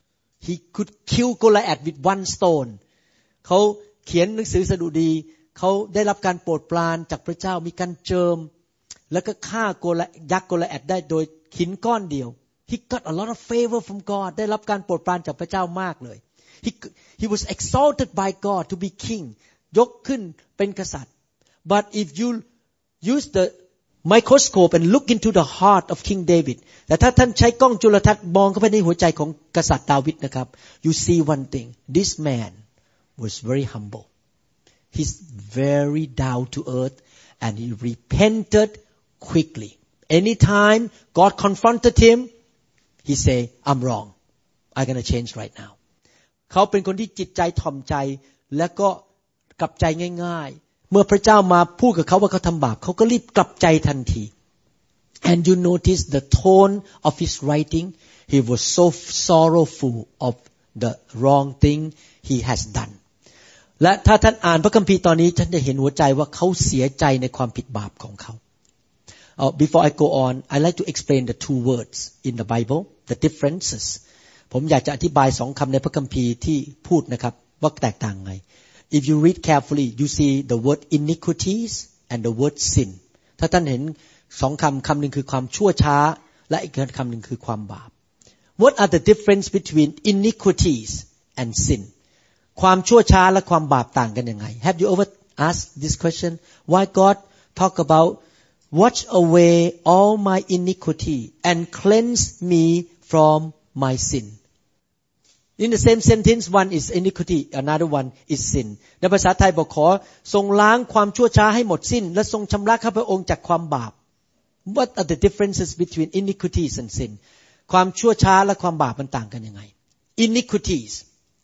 He could kill Goliath with one stone. เขาเขียนหนังสือสดุดีเขาได้รับการโปรดปรานจากพระเจ้ามีการเจิมแล้วก็ฆ่าโกลยักษ์โกลแอดได้โดยหินก้อนเดียว He got a lot of favor from God ได้รับการโปรดปรานจากพระเจ้ามากเลย He he was exalted by God to be king ยกขึ้นเป็นกษัตริย์ But if you use the microscope and look into the heart of King David แต่ถ้าท่านใช้กล้องจุลทรรศน์มองเข้าไปในหัวใจของกษัตริย์ดาวิดนะครับ You see one thing this man was very humble He's very down to earth and he repented quickly. Anytime God confronted him, he say, I'm wrong. I'm going to change right now. เขาเป็นคนที่จิตใจถ่อมใจและก็กลับใจง่ายๆเมื่อพระเจ้ามาพูดกับเขาว่าเขาทำบาปเขาก็รีบกลับใจทันที And you notice the tone of his writing. He was so sorrowful of the wrong thing he has done.และถ้าท่านอ่านพระคัมภีร์ตอนนี้ท่านจะเห็นหัวใจว่าเขาเสียใจในความผิดบาปของเขา uh, Before I go on I like to explain the two words in the Bible the differences ผมอยากจะอธิบายสองคำในพระคัมภีร์ที่พูดนะครับว่าแตกต่างไง If you read carefully you see the word iniquities and the word sin ถ้าท่านเห็นสองคำคำหนึ่งคือความชั่วช้าและอีกคำหนึ่งคือความบาป What are the difference between iniquities and sinความชั่วช้าและความบาปต่างกันยังไง Have you ever asked this question Why God talk about wash away all my iniquity and cleanse me from my sin In the same sentence one is iniquity another one is sin ในภาษาไทยบอกขอทรงล้างความชั่วช้าให้หมดสิ้นและทรงชำระข้าพระองค์จากความบาป What are the differences between iniquities and sin ความชั่วช้าและความบาปมันต่างกันยังไง Iniquities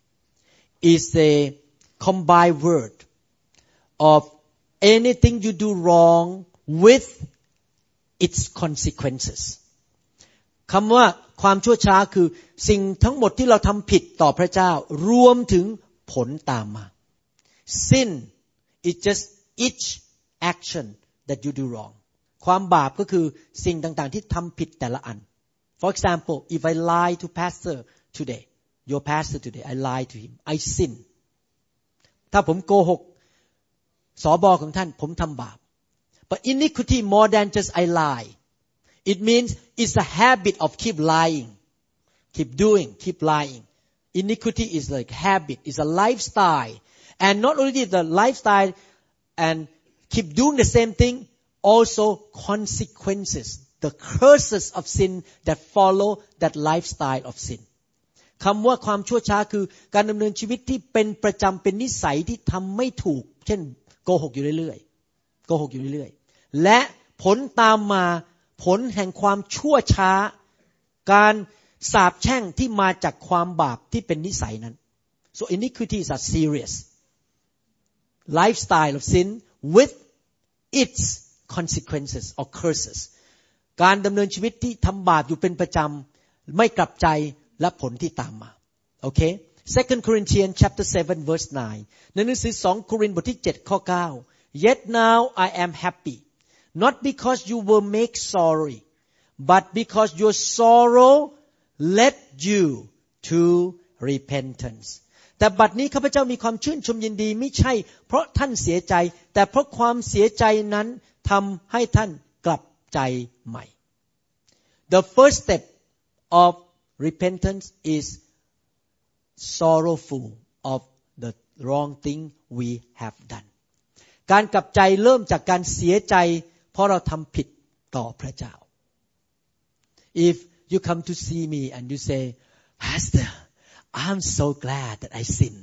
is a combined word of anything you do wrong with its consequences คำว่าความชั่วช้าคือสิ่งทั้งหมดที่เราทำผิดต่อพระเจ้ารวมถึงผลตามมา Sin is just each action that you do wrong ความบาปก็คือสิ่งต่างๆที่ทำผิดแต่ละอัน For example if I lie to pastor today Your pastor today, I lied to him. I sin. ถ้าผมโกหกสบของท่านผมทำบาป But iniquity more than just I lie. It means it's a habit of keep lying, keep doing, keep lying. Iniquity is like habit, it's a lifestyle, and not only the lifestyle and keep doing the same thing, also consequences, the curses of sin that follow that lifestyle of sin.คำว่าความชั่วช้าคือการดำเนินชีวิตที่เป็นประจำเป็นนิสัยที่ทำไม่ถูกเช่นโกหกอยู่เรื่อยๆโกหกอยู่เรื่อยๆและผลตามมาผลแห่งความชั่วช้าการสาปแช่งที่มาจากความบาปที่เป็นนิสัยนั้น so iniquities are serious lifestyle of sin with its consequences or curses การดำเนินชีวิตที่ทำบาปอยู่เป็นประจำไม่กลับใจและผลที่ตามมาโอเค Second Corinthians chapter seven verse nine ในหนังสือสองโครินธ์บทที่เจ็ดข้อเก้า Yet now I am happy not because you were made sorry but because your sorrow led you to repentance แต่บัดนี้ข้าพเจ้ามีความชื่นชมยินดีไม่ใช่เพราะท่านเสียใจแต่เพราะความเสียใจนั้นทำให้ท่านกลับใจใหม่ The first step of repentance is sorrowful of the wrong thing we have done การกลับใจเริ่มจากการเสียใจเพราะเราทำผิดต่อพระเจ้า If you come to see me and you say, Pastor, I'm so glad that I sinned.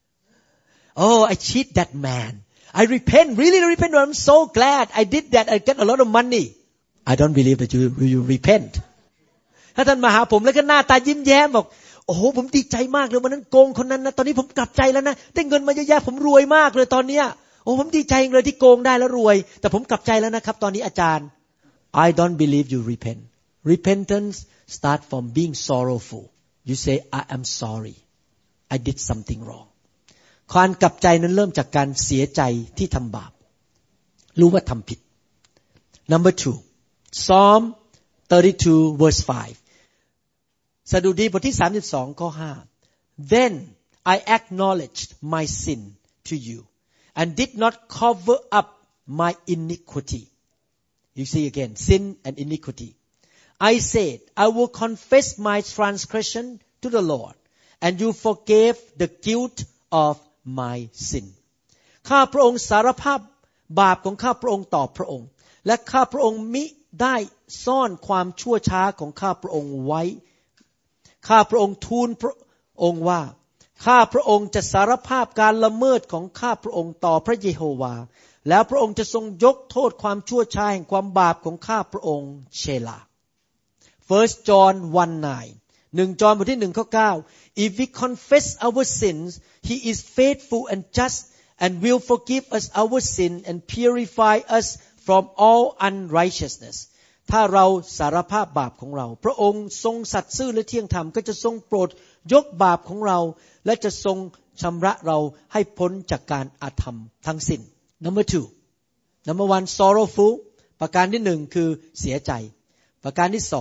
Oh, I cheat that man. I repent, really repent. I'm so glad I did that. I get a lot of money. I don't believe that you you repent. ถ้าท่านมาหาผมแล้วก็หน้าตายิ้มแย้มบอกโอ้โหผมดีใจมากเลยวันนั้นโกงคนนั้นนะตอนนี้ผมกลับใจแล้วนะได้เงินมาเยอะแยะผมรวยมากเลยตอนเนี้ยโอ้ผมดีใจเลยที่โกงได้แล้วรวยแต่ผมกลับใจแล้วนะครับตอนนี้อาจารย์ I don't believe you repent. Repentance start from being sorrowful. You say I am sorry. I did something wrong. การกลับใจนั้นเริ่มจากการเสียใจที่ทำบาปรู้ว่าทำผิด Number two, Psalm thirty-two verse five สดุดีบทที่สามสิบสองข้อห้า Then I acknowledged my sin to you and did not cover up my iniquity. You see again, sin and iniquity. I said, I will confess my transgression to the Lord, and you forgave the guilt of my sin. ข้าพระองค์สารภาพบาปของข้าพระองค์ต่อพระองค์และข้าพระองค์มิได้ซ่อนความชั่วช้าของข้าพระองค์ไว้ข้าพระองค์ทูลพระองค์ว่าข้าพระองค์จะสารภาพการละเมิดของข้าพระองค์ต่อพระเยโฮวาแล้วพระองค์จะทรงยกโทษความชั่วช้าแห่งความบาปของข้าพระองค์เชลา First John one nine หนึ่งจอห์นบทที่หนึ่งข้อเก้า If we confess our sins he is faithful and just and will forgive us our sin and purify us from all unrighteousness ถ้าเราสารภาพบาปของเราพระองค์ทรงสัตย์ซื่อและเที่ยงธรรมก็จะทรงโปรดยกบาปของเราและจะทรงชำระเราให้พ้นจากการอาธรรมทั้งสิ้น Number two Number one sorrowful ประการที่หนึ่งคือเสียใจประการที่สอง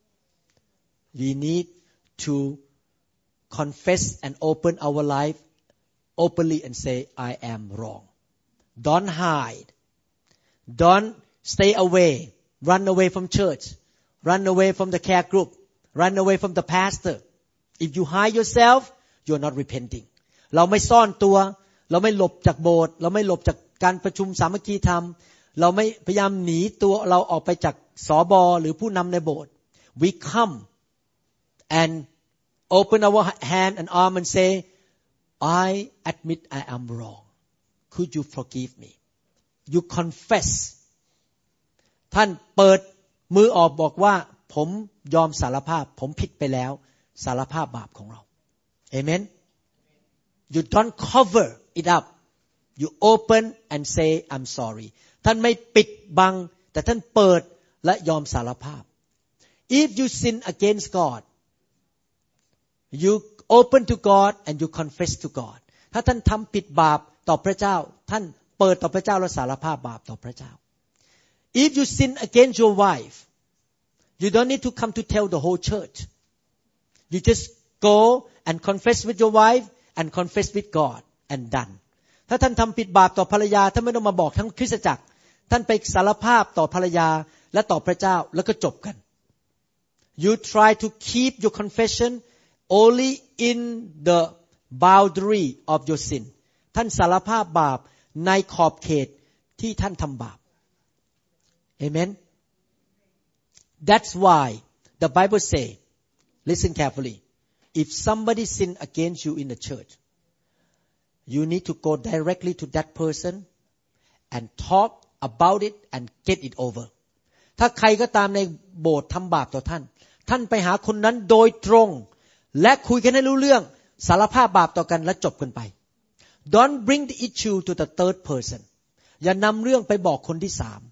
we need to confess and open our life openly and say I am wrong don't hide don't stay away run away from church run away from the care group run away from the pastor if you hide yourself you're not repenting เราไม่ซ่อนตัวเราไม่หลบจากโบสถ์เราไม่หลบจากการประชุมสามัคคีธรรมเราไม่พยายามหนีตัวเราออกไปจากสบหรือผู้นำในโบสถ์ we come and open our hand and arm and say I admit I am wrong could you forgive me you confess ท่านเปิดมือออกบอกว่าผมยอมสารภาพผมผิดไปแล้วสารภาพบาปของเรา Amen you don't cover it up you open and say I'm sorry ท่านไม่ปิดบังแต่ท่านเปิดและยอมสารภาพ if you sin against God you open to God and you confess to God ถ้าท่านทำผิดบาปต่อพระเจ้าท่านเปิดต่อพระเจ้าและสารภาพบาปต่อพระเจ้า if you sin against your wife you don't need to come to tell the whole church you just go and confess with your wife and confess with God and done ถ้าท่านทำผิดบาปต่อภรรยาท่านไม่ต้องมาบอกทั้งคริสตจักรท่านไปสารภาพต่อภรรยาและต่อพระเจ้าแล้วก็จบกัน you try to keep your confession only in the boundary of your sin ท่านสารภาพบาปในขอบเขตที่ท่านทำบาป Amen That's why the Bible say listen carefully if somebody sin against you in the church you need to go directly to that person and talk about it and get it over ถ้าใครก็ตามในโบสถ์ทำบาปต่อท่านท่านไปหาคนนั้นโดยตรงและคุยกันให้รู้เรื่องสารภาพบาปต่อกันและจบกันไป Don't bring the issue to the third person อย่านำเรื่องไปบอกคนที่สาม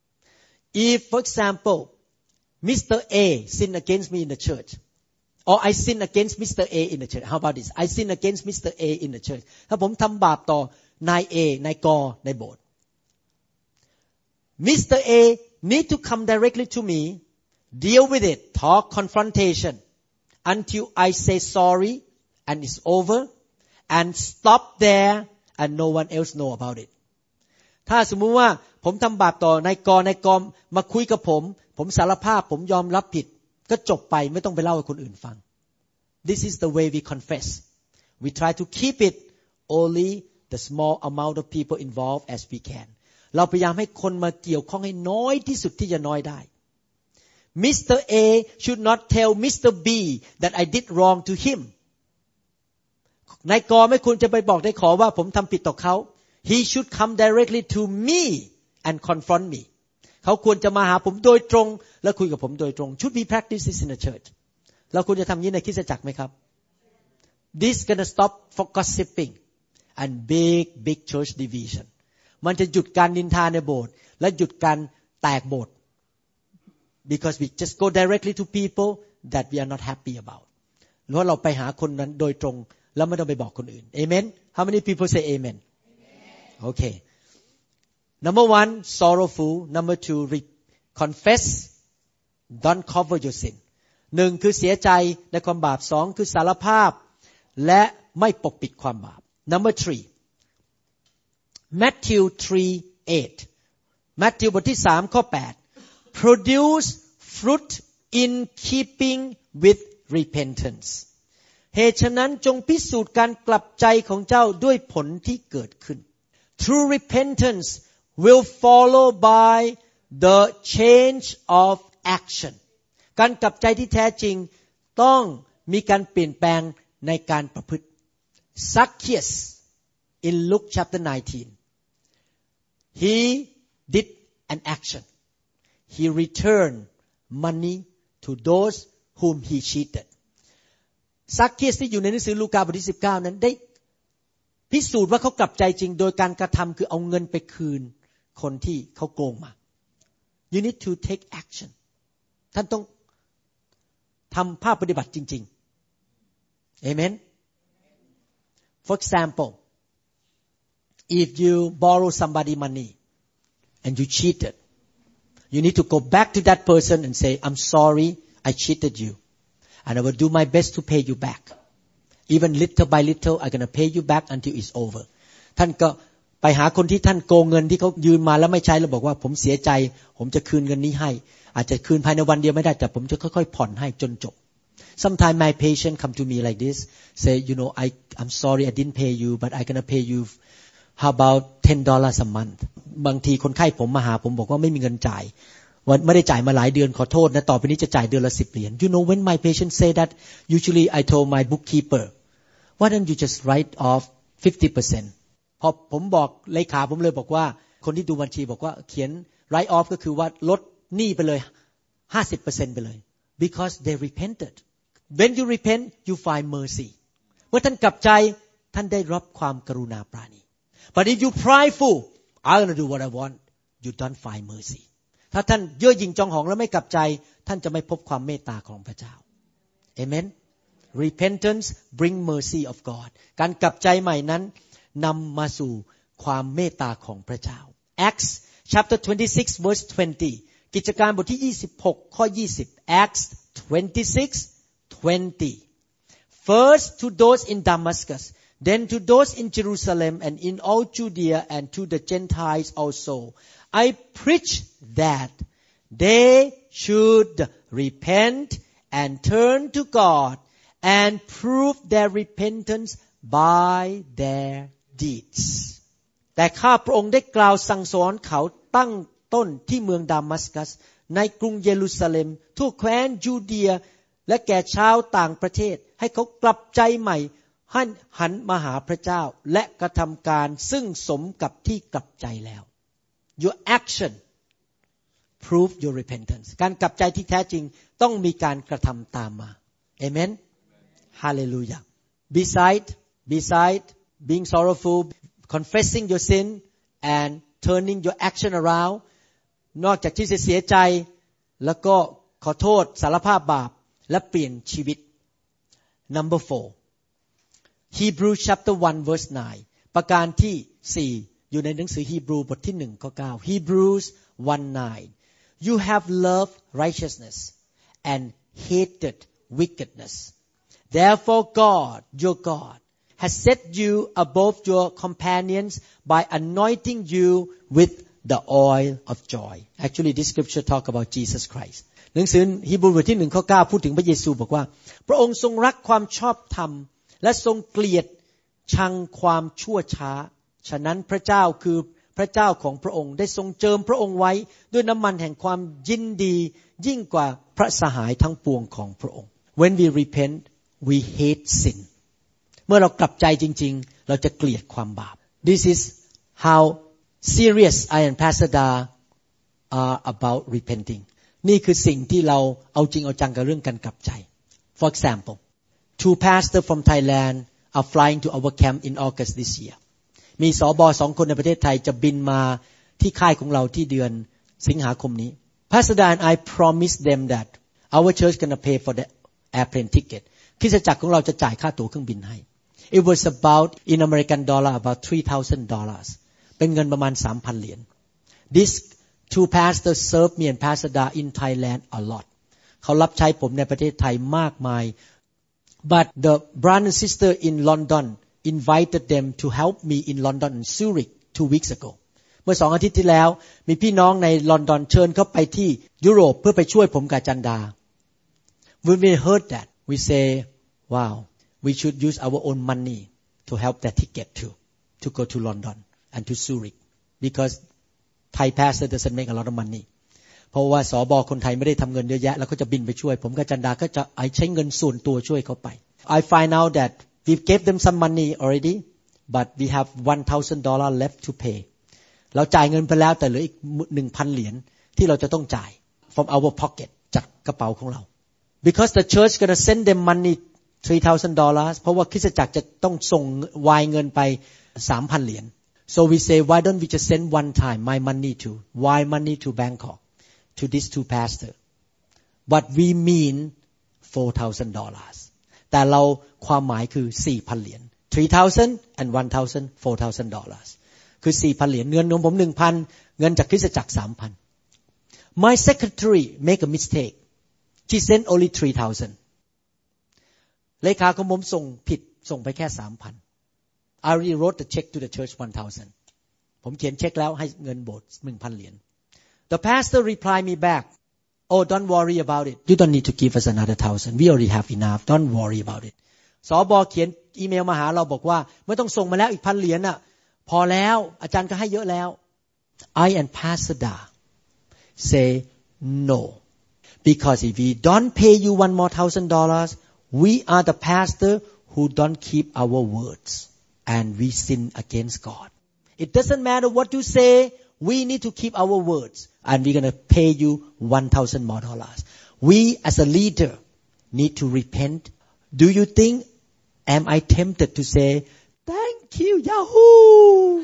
If for example Mister A sin against me in the church or I sin against Mister A in the church how about this I sin against Mister A in the church ถ้าผมทำบาปต่อนาย A นายกในโบสถ์ Mister A need to come directly to me deal with it talk confrontation until I say sorry and it's over and stop there and no one else know about it ถ้าสมมุติว่าผมทำบาปต่อนายกนายกมาคุยกับผมผมสารภาพผมยอมรับผิดก็จบไปไม่ต้องไปเล่าให้คนอื่นฟัง This is the way we confess we try to keep it only the small amount of people involved as we can เราพยายามให้คนมาเกี่ยวข้องให้น้อยที่สุดที่จะน้อยได้ Mister A should not tell Mister B that I did wrong to him นายกไม่ควรจะไปบอกนายขอว่าผมทำผิดต่อเขา He should come directly to me and confront me เขาควรจะมาหาผมโดยตรงและคุยกับผมโดยตรง Should we practice this in the church เราควรจะทำอย่างนี้ในคริสตจักรไหมครับ This gonna stop for gossiping and big big church division มันจะหยุดการนินทาในโบสถ์และหยุดการแตกโบสถ์ because we just go directly to people that we are not happy about เพราะเราไปหาคนนั้นโดยตรงแล้วไม่ต้องไปบอกคนอื่น Amen How many people say amen Okay Number one sorrowful Number two confess don't cover your sin หนึ่งคือเสียใจในความบาปสองคือสารภาพและไม่ปกปิดความบาป Number three Matthew three eight Matthew บทที่สามข้อแปด Produce fruit in keeping with repentance เหตุฉะนั้นจงพิสูจน์การกลับใจของเจ้าด้วยผลที่เกิดขึ้น True repentance will follow by the change of action การกลับใจที่แท้จริงต้องมีการเปลี่ยนแปลงในการประพฤติ Zacchaeus in Luke chapter nineteen he did an action he returned money to those whom he cheated ซักเคียสที่อยู่ในหนังสือลูกาบทที่สิบเก้านั้นได้พิสูจน์ว่าเขากลับใจจริงโดยการกระทำคือเอาเงินไปคืนคนที่เขาโกงมา You need to take action ท่านต้องทำภาคปฏิบัติจริงๆ Amen For example if you borrow somebody money and you cheated you need to go back to that person and say I'm sorry I cheated you and I will do my best to pay you back even little by little I'm going to pay you back until it's over ท่านก็ไปหาคนที่ท่านโกงเงินที่เขายืมมาแล้วไม่ใช้แล้วบอกว่าผมเสียใจผมจะคืนเงินนี้ให้อาจจะคืนภายในวันเดียวไม่ได้แต่ผมจะค่อยๆผ่อนให้จนจบ Sometimes my patient come to me like this say you know I I'm sorry I didn't pay you but I'm going to pay you how about ten dollars a month บางทีคนไข้ผมมาหาผมบอกว่าไม่มีเงินจ่ายวันไม่ได้จ่ายมาหลายเดือนขอโทษนะต่อไปนี้จะจ่ายเดือนละสิบเหรียญ You know when my patient say that usually I told my bookkeeper why don't you just write off fifty percent พอผมบอกเลขาผมเลยบอกว่าคนที่ดูบัญชีบอกว่าเขียน write off ก็คือว่าลดหนี้ไปเลย ห้าสิบเปอร์เซ็นต์ ไปเลย because they repented when you repent you find mercy เมื่อท่านกลับใจท่านได้รับความกรุณาปราณี but if you prideful I'm going to do what I want you don't find mercy ถ้าท่านเย่อหยิ่งจองหองแล้วไม่กลับใจท่านจะไม่พบความเมตตาของพระเจ้า Amen Repentance bring mercy of God การกลับใจใหม่นั้นนำมาสู่ความเมตตาของพระเจ้า Acts chapter twenty-six verse twenty กิจการบทที่ยี่สิบหกข้อยี่สิบ Acts twenty-six twenty First to those in Damascus then to those in Jerusalem and in all Judea and to the Gentiles also I preach that they should repent and turn to God and prove their repentance by their deeds แต่ข้าพระองค์ได้กล่าวสั่งสอนเขาตั้งต้นที่เมืองดามัสกัสในกรุงเยรูซาเล็มทั่วแคว้นยูเดียและแก่ชาวต่างประเทศให้เขากลับใจใหม่หันหันมาหาพระเจ้าและกระทำการซึ่งสมกับที่กลับใจแล้ว Your action prove your repentance การกลับใจที่แท้จริงต้องมีการกระทำตามมา Amen Hallelujah Beside beside being sorrowful confessing your sin and turning your action around นอกจากที่จะเสียใจแล้วก็ขอโทษสารภาพบาปและเปลี่ยนชีวิต Number four Hebrews chapter one verse nine ประการที่สี่อยู่ในหนังสือฮีบรูบทที่หนึ่งข้อเก้า Hebrews one nine You have loved righteousness and hated wickedness Therefore God your God has set you above your companions by anointing you with the oil of joy Actually this scripture talk about Jesus Christ หนังสือฮีบรูบทที่หนึ่งข้อเก้าพูดถึงพระเยซูบอกว่าพระองค์ทรงรักความชอบธรรมและทรงเกลียดชังความชั่วช้าฉะนั้นพระเจ้าคือพระเจ้าของพระองค์ได้ทรงเจิมพระองค์ไว้ด้วยน้ำมันแห่งความยินดียิ่งกว่าพระสหายทั้งปวงของพระองค์ When we repent we hate sin เมื่อเรากลับใจจริงๆเราจะเกลียดความบาป This is how serious I and Pastor Da are about repenting นี่คือสิ่งที่เราเอาจริงเอาจังกับเรื่องการกลับใจ For example two pastors from Thailand are flying to our camp in August this year มีสบสองคนในประเทศไทยจะบินมาที่ค่ายของเราที่เดือนสิงหาคมนี้ Pastor Da and I promised them that our church gonna pay for the airplane ticket คริสตจักรของเราจะจ่ายค่าตั๋วเครื่องบินให้ It was about in American dollar about three thousand dollars เป็นเงินประมาณ สามพัน เหรียญ This two pastors served me and Pastor Da in Thailand a lot เขารับใช้ผมในประเทศไทยมากมาย But the brother and sister in London invited them to help me in London and Zurich two weeks ago เมื่อสองอาทิตย์ที่แล้วมีพี่น้องในลอนดอนเชิญเขาไปที่ยุโรปเพื่อไปช่วยผมกับจันดา When we heard that we say wow we should use our own money to help that ticket too to go to London and to Zurich because Thai pastor doesn't make a lot of money เพราะว่าสบคนไทยไม่ได้ทำเงินเยอะแยะแล้วก็จะบินไปช่วยผมกับจันดาก็จะใช้เงินส่วนตัวช่วยเขาไป I find out that we gave them some money already but we have one thousand dollars left to pay เราจ่ายเงินไปแล้วแต่เหลืออีก หนึ่งพัน เหรียญที่เราจะต้องจ่าย from our pocket จากกระเป๋าของเรา because the church gonna send them money three thousand dollars เพราะว่าคริสตจักรจะต้องส่งวายเงินไป สามพัน เหรียญ so we say why don't we just send one time my money to why money to Bangkok to these two pastors but we mean four thousand dollars แต่เราความหมายคือ สี่พัน เหรียญ three thousand and one thousand four thousand dollars คือ สี่พัน เหรียญเงินของผม หนึ่งพัน เงินจากคริสตจักร สามพัน My secretary make a mistake she sent only three thousand เลขาของผมส่งผิดส่งไปแค่ สามพัน I already wrote the check to the church one thousand ผมเขียนเช็คแล้วให้เงินโบสถ์ หนึ่งพัน เหรียญ The pastor replied me back oh don't worry about it you don't need to give us another thousand we already have enough don't worry about it สบเขียนอีเมลมาหาเราบอกว่าไม่ต้องส่งมาแล้วอีกพันเหรียญน่ะพอแล้วอาจารย์ก็ให้เยอะแล้ว I and Pastor Da say no because if we don't pay you one more thousand dollars we are the pastor who don't keep our words and we sin against God it doesn't matter what you say we need to keep our words and we're going to pay you one thousand more dollars we as a leader need to repent do you think am I tempted to say thank you Yahoo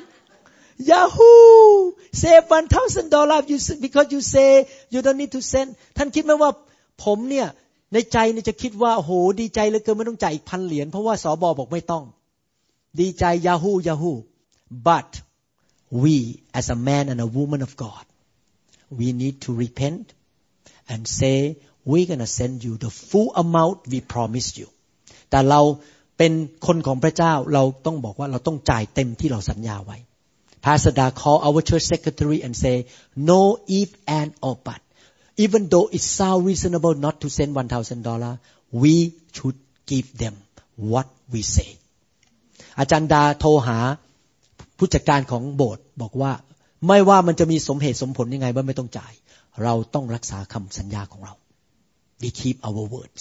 Yahoo save one thousand dollars you because you say you don't need to send ท่านคิดไหมว่าผมเนี่ยในใจเนี่ยจะคิดว่าโอ้โหดีใจเหลือเกินไม่ต้องจ่ายอีกพันเหรียญเพราะว่าสบบอกไม่ต้องดีใจ Yahoo Yahoo but we as a man and a woman of God we need to repent and say we're going to send you the full amount we promised you แต่เราเป็นคนของพระเจ้าเราต้องบอกว่าเราต้องจ่ายเต็มที่เราสัญญาไว้ Pastor Da call our church secretary and say no if and or but even though it sound reasonable not to send one thousand dollars we should give them what we say อาจารย์ดาโทรหาผู้จัดการของโบสถ์บอกว่าไม่ว่ามันจะมีสมเหตุสมผลยังไงว่าไม่ต้องจ่ายเราต้องรักษาคำสัญญาของเรา we keep our words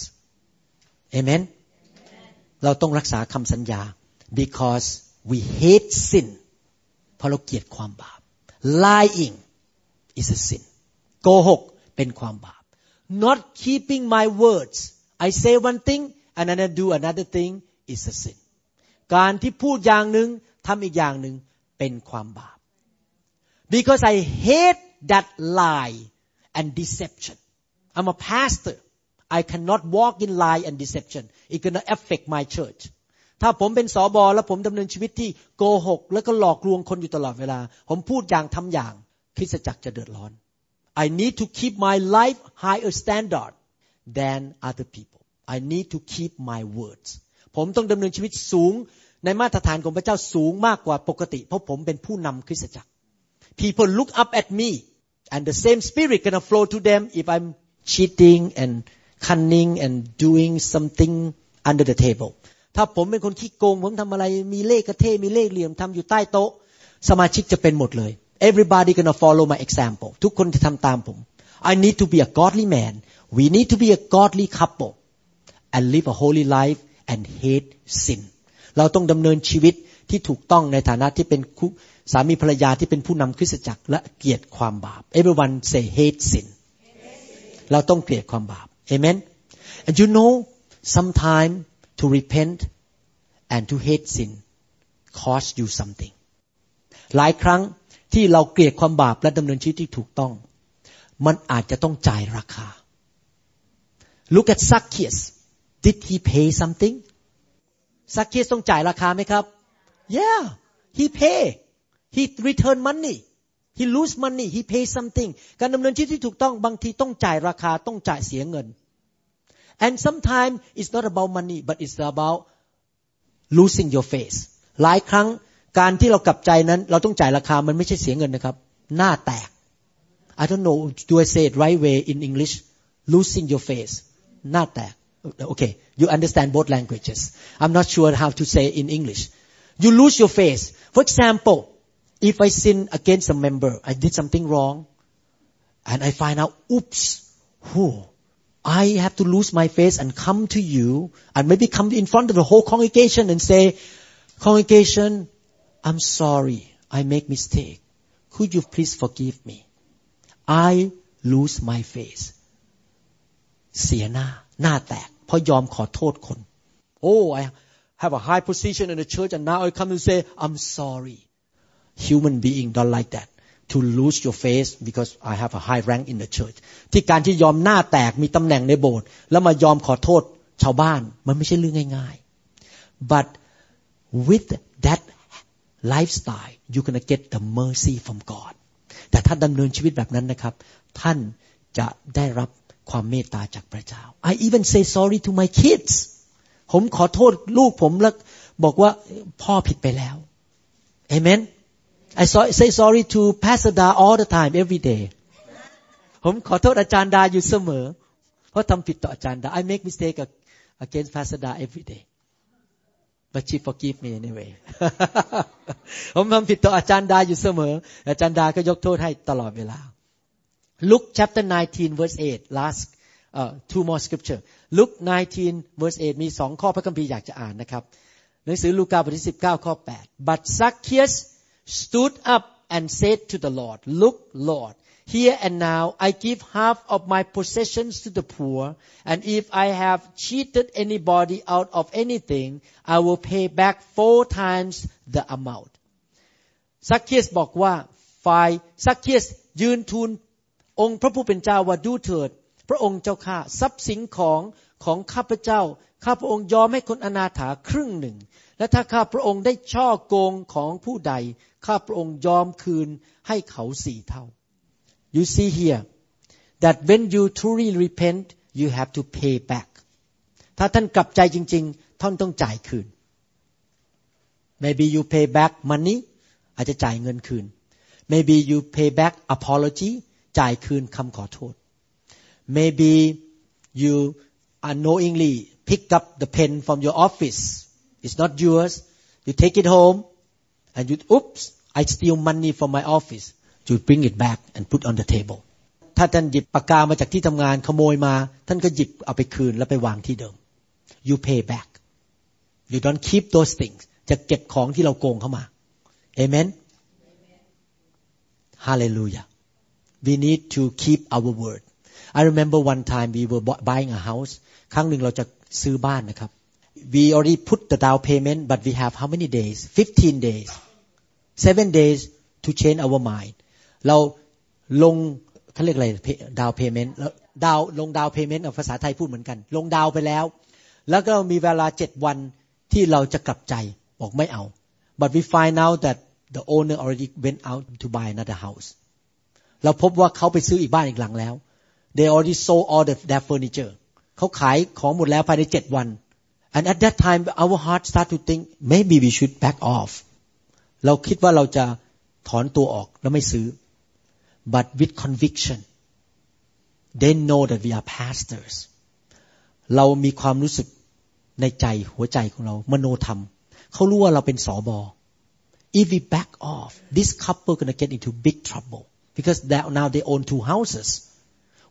amen เราต้องรักษาคำสัญญา because we hate sin เพราะเราเกลียดความบาป lying is a sin โกหกเป็นความบาป not keeping my words I say one thing and then I do another thing is a sin การที่พูดอย่างนึงทำอีกอย่างนึงเป็นความบาป because I hate that lie and deception I'm a pastor I cannot walk in lie and deception it gonna affect my church ถ้าผมเป็นสบแล้วผมดำเนินชีวิตที่โกหกแล้วก็หลอกลวงคนอยู่ตลอดเวลาผมพูดอย่างทำอย่างคริสตจักรจะเดือดร้อน I need to keep my life higher standard than other people I need to keep my words ผมต้องดำเนินชีวิตสูงในมาตรฐานของพระเจ้าสูงมากกว่าปกติเพราะผมเป็นผู้นำคริสตจักร People look up at me and the same spirit gonna flow to them if I'm cheating and cunning and doing something under the table ถ้าผมเป็นคนขี้โกงผมทำอะไรมีเล่ห์กระเทมีเล่ห์เหลี่ยมทำอยู่ใต้โต๊ะสมาชิกจะเป็นหมดเลย Everybody gonna follow my example ทุกคนจะทำตามผม I need to be a godly man we need to be a godly couple and live a holy life and hate sin เราต้องดำเนินชีวิตที่ถูกต้องในฐานะที่เป็นสามีภรรยาที่เป็นผู้นำคริสตจักรและเกลียดความบาป Everyone say hate sin เราต้องเกลียดความบาป Amen and you know sometime to repent and to hate sin cost you something หลายครั้งที่เราเกลียดความบาปและดำเนินชีวิตที่ถูกต้องมันอาจจะต้องจ่ายราคา Look at Zacchaeus did he pay something Zacchaeus ต้องจ่ายราคาไหมครับ Yeah he pay he return money he lose money he pay something การดำเนินชีวิตที่ถูกต้องบางทีต้องจ่ายราคาต้องจ่ายเสียเงิน and sometimes it's not about money but it's about losing your face หลายครั้งการที่เรากลับใจนั้นเราต้องจ่ายราคามันไม่ใช่เสียเงินนะครับหน้าแตก I don't know do I say it right way in English losing your face หน้าแตก okay you understand both languages I'm not sure how to say in English you lose your face for example if I sin against a member I did something wrong and I find out oops who I have to lose my face and come to you and maybe come in front of the whole congregation and say congregation I'm sorry I make mistake could you please forgive me I lose my face เสียหน้าหน้าแตกเพราะยอมขอโทษคน Oh I have a high position in the church and now I come and say I'm sorry human being don't like that to lose your face because I have a high rank in the church ที่การที่ยอมหน้าแตกมีตำแหน่งในโบสถ์แล้วมายอมขอโทษชาวบ้านมันไม่ใช่เรื่องง่ายๆ but with that lifestyle you're gonna get the mercy from God แต่ถ้าดำเนินชีวิตแบบนั้นนะครับท่านจะได้รับความเมตตาจากพระเจ้า I even say sorry to my kids ผมขอโทษลูกผมแล้วบอกว่าพ่อผิดไปแล้ว Amen I say sorry to Pastor Da all the time every day ผมขอโทษอาจารย์ดาอยู่เสมอเพราะทำผิดต่ออาจารย์ดา I make mistake against Pastor Da every day but she forgive me anyway ผมทำผิดต่ออาจารย์ดาอยู่เสมออาจารย์ดาก็ยกโทษให้ตลอดเวลา Luke chapter nineteen verse eight last uh, two more scripture Luke nineteen verse eight มีสองข้อพระคัมภีร์อยากจะอ่านนะครับหนังสือลูกาบทที่สิบเก้าข้อแปด But Zacchaeus stood up and said to the Lord Look Lord here and now I give half of my possessions to the poor and if I have cheated anybody out of anything I will pay back four times the amount Zacchaeus บอกว่าฝ่าย Zacchaeus ยืนทูลองค์พระผู้เป็นเจ้าว่าดูเถิดพระองค์เจ้าข้าทรัพย์สินของของข้าพเจ้าข้าพระองค์ยอมให้คนอนาถาครึ่งหนึ่งและถ้าข้าพระองค์ได้ช่อโกงของผู้ใดข้าพระองค์ยอมคืนให้เขาสี่เท่า You see here that when you truly repent you have to pay back ถ้าท่านกลับใจจริงๆท่านต้องจ่ายคืน Maybe you pay back money อาจจะจ่ายเงินคืน Maybe you pay back apology จ่ายคืนคำขอโทษ Maybe you unknowingly pick up the pen from your office it's not yours you take it home and you oops I steal money from my office you bring it back and put on the table ถ้าท่านหยิบปากกามาจากที่ทำงานขโมยมาท่านก็หยิบเอาไปคืนแล้วไปวางที่เดิม you pay back you don't keep those things จะเก็บของที่เราโกงเข้ามา Amen Hallelujah we need to keep our word I remember one time we were buying a house ครั้งหนึ่งเราจะซื้อบ้านนะครับ we already put the down payment but we have how many days fifteen days seven days to change our mind เราลงเขาเรียกอะไร down payment แล้วดาวลง down payment ภาษาไทยพูดเหมือนกันลงดาวไปแล้วแล้วก็มีเวลาเจ็ดวันที่เราจะกลับใจบอกไม่เอา but we find out that the owner already went out to buy another house เราพบว่าเขาไปซื้ออีกบ้านอีกหลังแล้ว they already sold all the, their furniture เขาขายของหมดแล้วภายในเจ็ดวัน and at that time our heart start to think maybe we should back off เราคิดว่าเราจะถอนตัวออกแล้วไม่ซื้อ but with conviction they know that we are pastors เรามีความรู้สึกในใจหัวใจของเรามโนธรรมเขารู้ว่าเราเป็นสบ if we back off this couple gonna get into big trouble because now they own two houses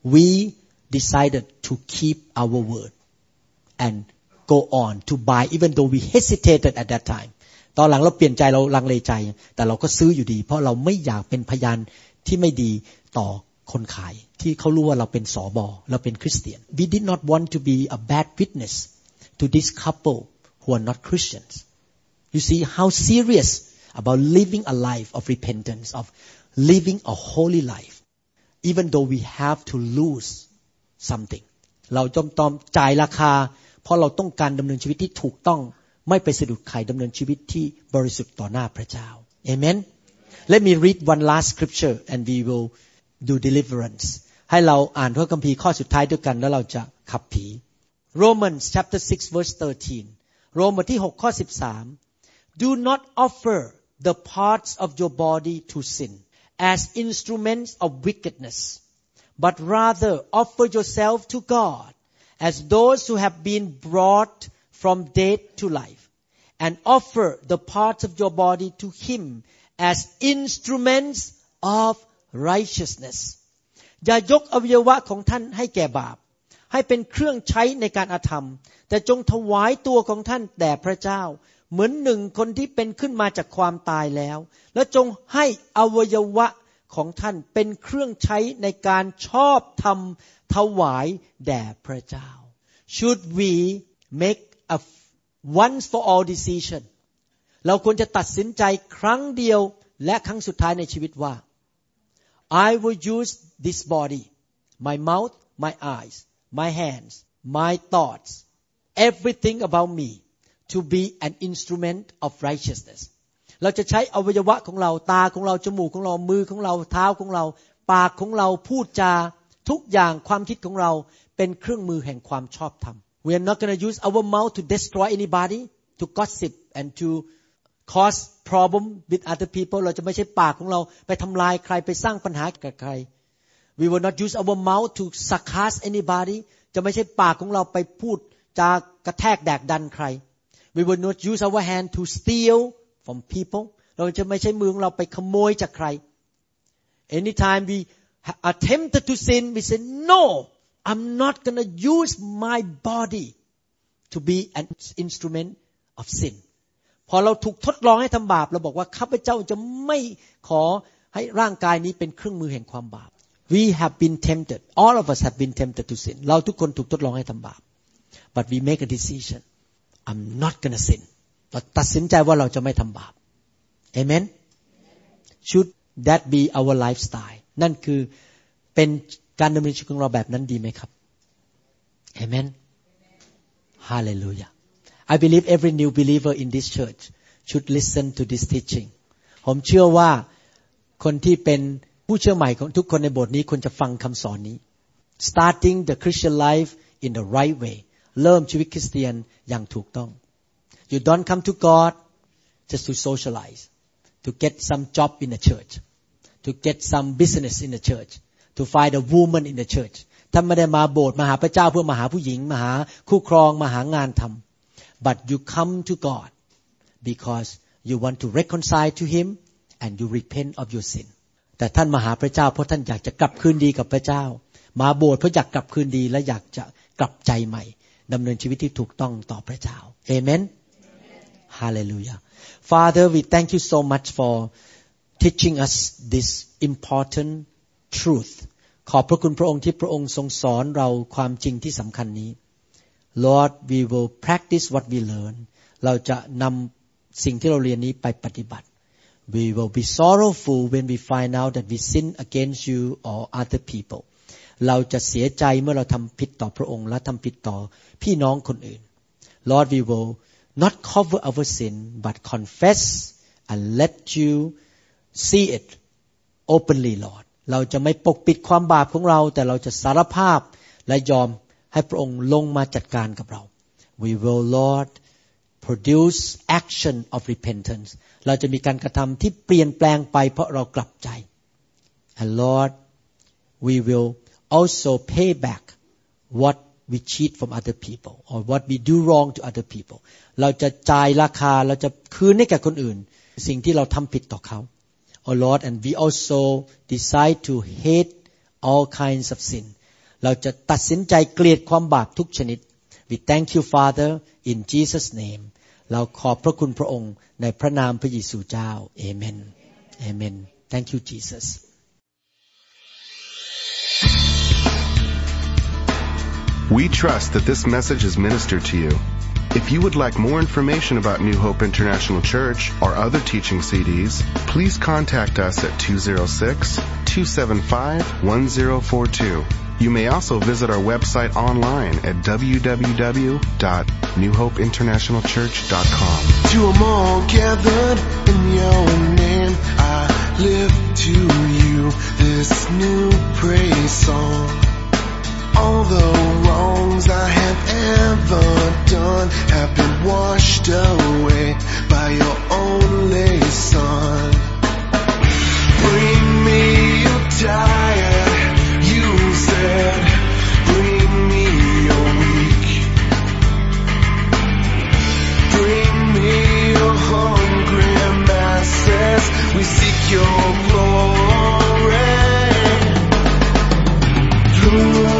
we decided to keep our word and go on to buy even though we hesitated at that time ตอนหลังเราเปลี่ยนใจเราลังเลใจแต่เราก็ซื้ออยู่ดีเพราะเราไม่อยากเป็นพยานที่ไม่ดีต่อคนขายที่เขารู้ว่าเราเป็นสบเราเป็นคริสเตียน We did not want to be a bad witness to this couple who are not Christians. You see how serious about living a life of repentance, of living a holy life, even though we have to lose something. เราจำต้องจ่ายราคาเพราะเราต้องการดำเนินชีวิตที่ถูกต้องไม่ไปสะดุดใครดำเนินชีวิตที่บริสุทธิ์ต่อหน้าพระเจ้า Amen. Let me read one last scripture and we will do deliverance. ให้เราอ่านพระคัมภีร์ข้อสุดท้ายด้วยกันแล้วเราจะขับผี Romans chapter six verse thirteen โรมบทที่หกข้อสิบสาม Do not offer the parts of your body to sin as instruments of wickedness, but rather offer yourself to God as those who have been brought from death to life, and offer the parts of your body to Him as instruments of righteousness. อย่ายกอวัยวะของท่านให้แก่บาปให้เป็นเครื่องใช้ในการอาธรรมแต่จงถวายตัวของท่านแด่พระเจ้าเหมือนหนึ่งคนที่เป็นขึ้นมาจากความตายแล้วและจงให้อวัยวะของท่านเป็นเครื่องใช้ในการชอบธรรมถวายแด่พระเจ้า Should we make a once for all decision เราควรจะตัดสินใจครั้งเดียวและครั้งสุดท้ายในชีวิตว่า I will use this body, my mouth, my eyes, my hands, my thoughts, everything about me to be an instrument of righteousness. เราจะใช้อวัยวะของเราตาของเราจมูกของเรามือของเราเท้าของเราปากของเราพูดจาทุกอย่างความคิดของเราเป็นเครื่องมือแห่งความชอบธรรม We are not going to use our mouth to destroy anybody, to gossip and to cause problem with other people. เราจะไม่ใช่ปากของเราไปทำลายใครไปสร้างปัญหากับใคร We will not use our mouth to sarcasm anybody. จะไม่ใช่ปากของเราไปพูดจากระแทกแดกดันใคร We will not use our hand to steal from people. เราจะไม่ใช่มือของเราไปขโมยจากใคร Anytime we are tempted to sin, we say no.I'm not going to use my body to be an instrument of sin. พอเราถูกทดลองให้ทำบาปเราบอกว่าข้าพเจ้าจะไม่ขอให้ร่างกายนี้เป็นเครื่องมือแห่งความบาป We have been tempted. All of us have been tempted to sin. เราทุกคนถูกทดลองให้ทำบาป But we make a decision. I'm not going to sin. เราตัดสินใจว่าเราจะไม่ทำบาป Amen. Should that be our lifestyle? นั่นคือเป็นการดำเนินชีวิตของเราแบบนั้นดีไหมครับ Amen Hallelujah I believe every new believer in this church should listen to this teaching ผมเชื่อว่าคนที่เป็นผู้เชื่อใหม่ของทุกคนในโบสถ์นี้ควรจะฟังคำสอนนี้ Starting the Christian life in the right way เริ่มชีวิตคริสเตียนอย่างถูกต้อง You don't come to God just to socialize to get some job in the church to get some business in the church,to find a woman in the church ท่านไม่ได้มาโบสถ์มาหาพระเจ้าเพื่อมาหาผู้หญิงมาหาคู่ครองมาหางานทำ but you come to God because you want to reconcile to Him and you repent of your sin แต่ท่านมาหาพระเจ้าเพราะท่านอยากจะกลับคืนดีกับพระเจ้ามาโบสถ์เพราะอยากกลับคืนดีและอยากจะกลับใจใหม่ดำเนินชีวิตที่ถูกต้องต่อพระเจ้า Amen Hallelujah Father we thank you so much for teaching us this important truthขอบพระคุณพระองค์ที่พระองค์ทรงสอนเราความจริงที่สำคัญนี้ Lord we will practice what we learn เราจะนำสิ่งที่เราเรียนนี้ไปปฏิบัติ We will be sorrowful when we find out that we sin against you or other people เราจะเสียใจเมื่อเราทำผิดต่อพระองค์และทำผิดต่อพี่น้องคนอื่น Lord we will not cover our sin but confess and let you see it openly Lordเราจะไม่ปกปิดความบาปของเราแต่เราจะสารภาพและยอมให้พระองค์ลงมาจัดการกับเรา We will Lord produce action of repentance เราจะมีการกระทำที่เปลี่ยนแปลงไปเพราะเรากลับใจ And Lord we will also pay back what we cheat from other people or what we do wrong to other people เราจะจ่ายราคาเราจะคืนให้แก่คนอื่นสิ่งที่เราทำผิดต่อเขาOh Lord, and we also decide to hate all kinds of sin. เราจะตัดสินใจเกลียดความบาปทุกชนิด We thank you Father in Jesus name เราขอบพระคุณพระองค์ในพระนามพระเยซูเจ้า Amen Amen Thank you Jesus We trust that this message is ministered to you. If you would like more information about New Hope International Church or other teaching C Ds, please contact us at two oh six, two seven five, one oh four two. You may also visit our website online at w w w dot new hope international church dot com. To them all gathered in your name, I lift to you this new praise song. All the wrongs I have ever done have been washed away by your only Son. Bring me your tired, you said, bring me your weak. Bring me your hungry masses, we seek your glory. Lord,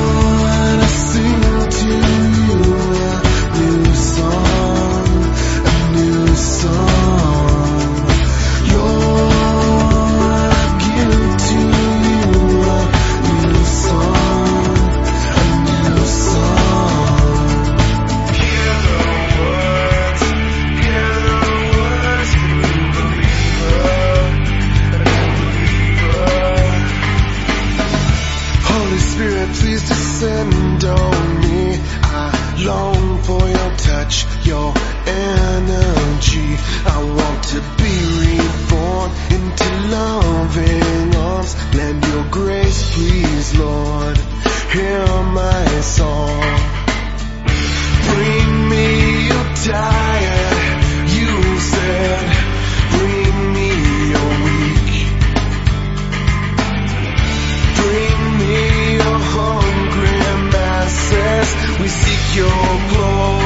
descend on me. I long for your touch, your energy. I want to be reborn into loving arms. Lend your grace, please, Lord. Hear my song. Bring me your tired, you said. Bring me your weak. Bring me your hungry masses, we seek your glory.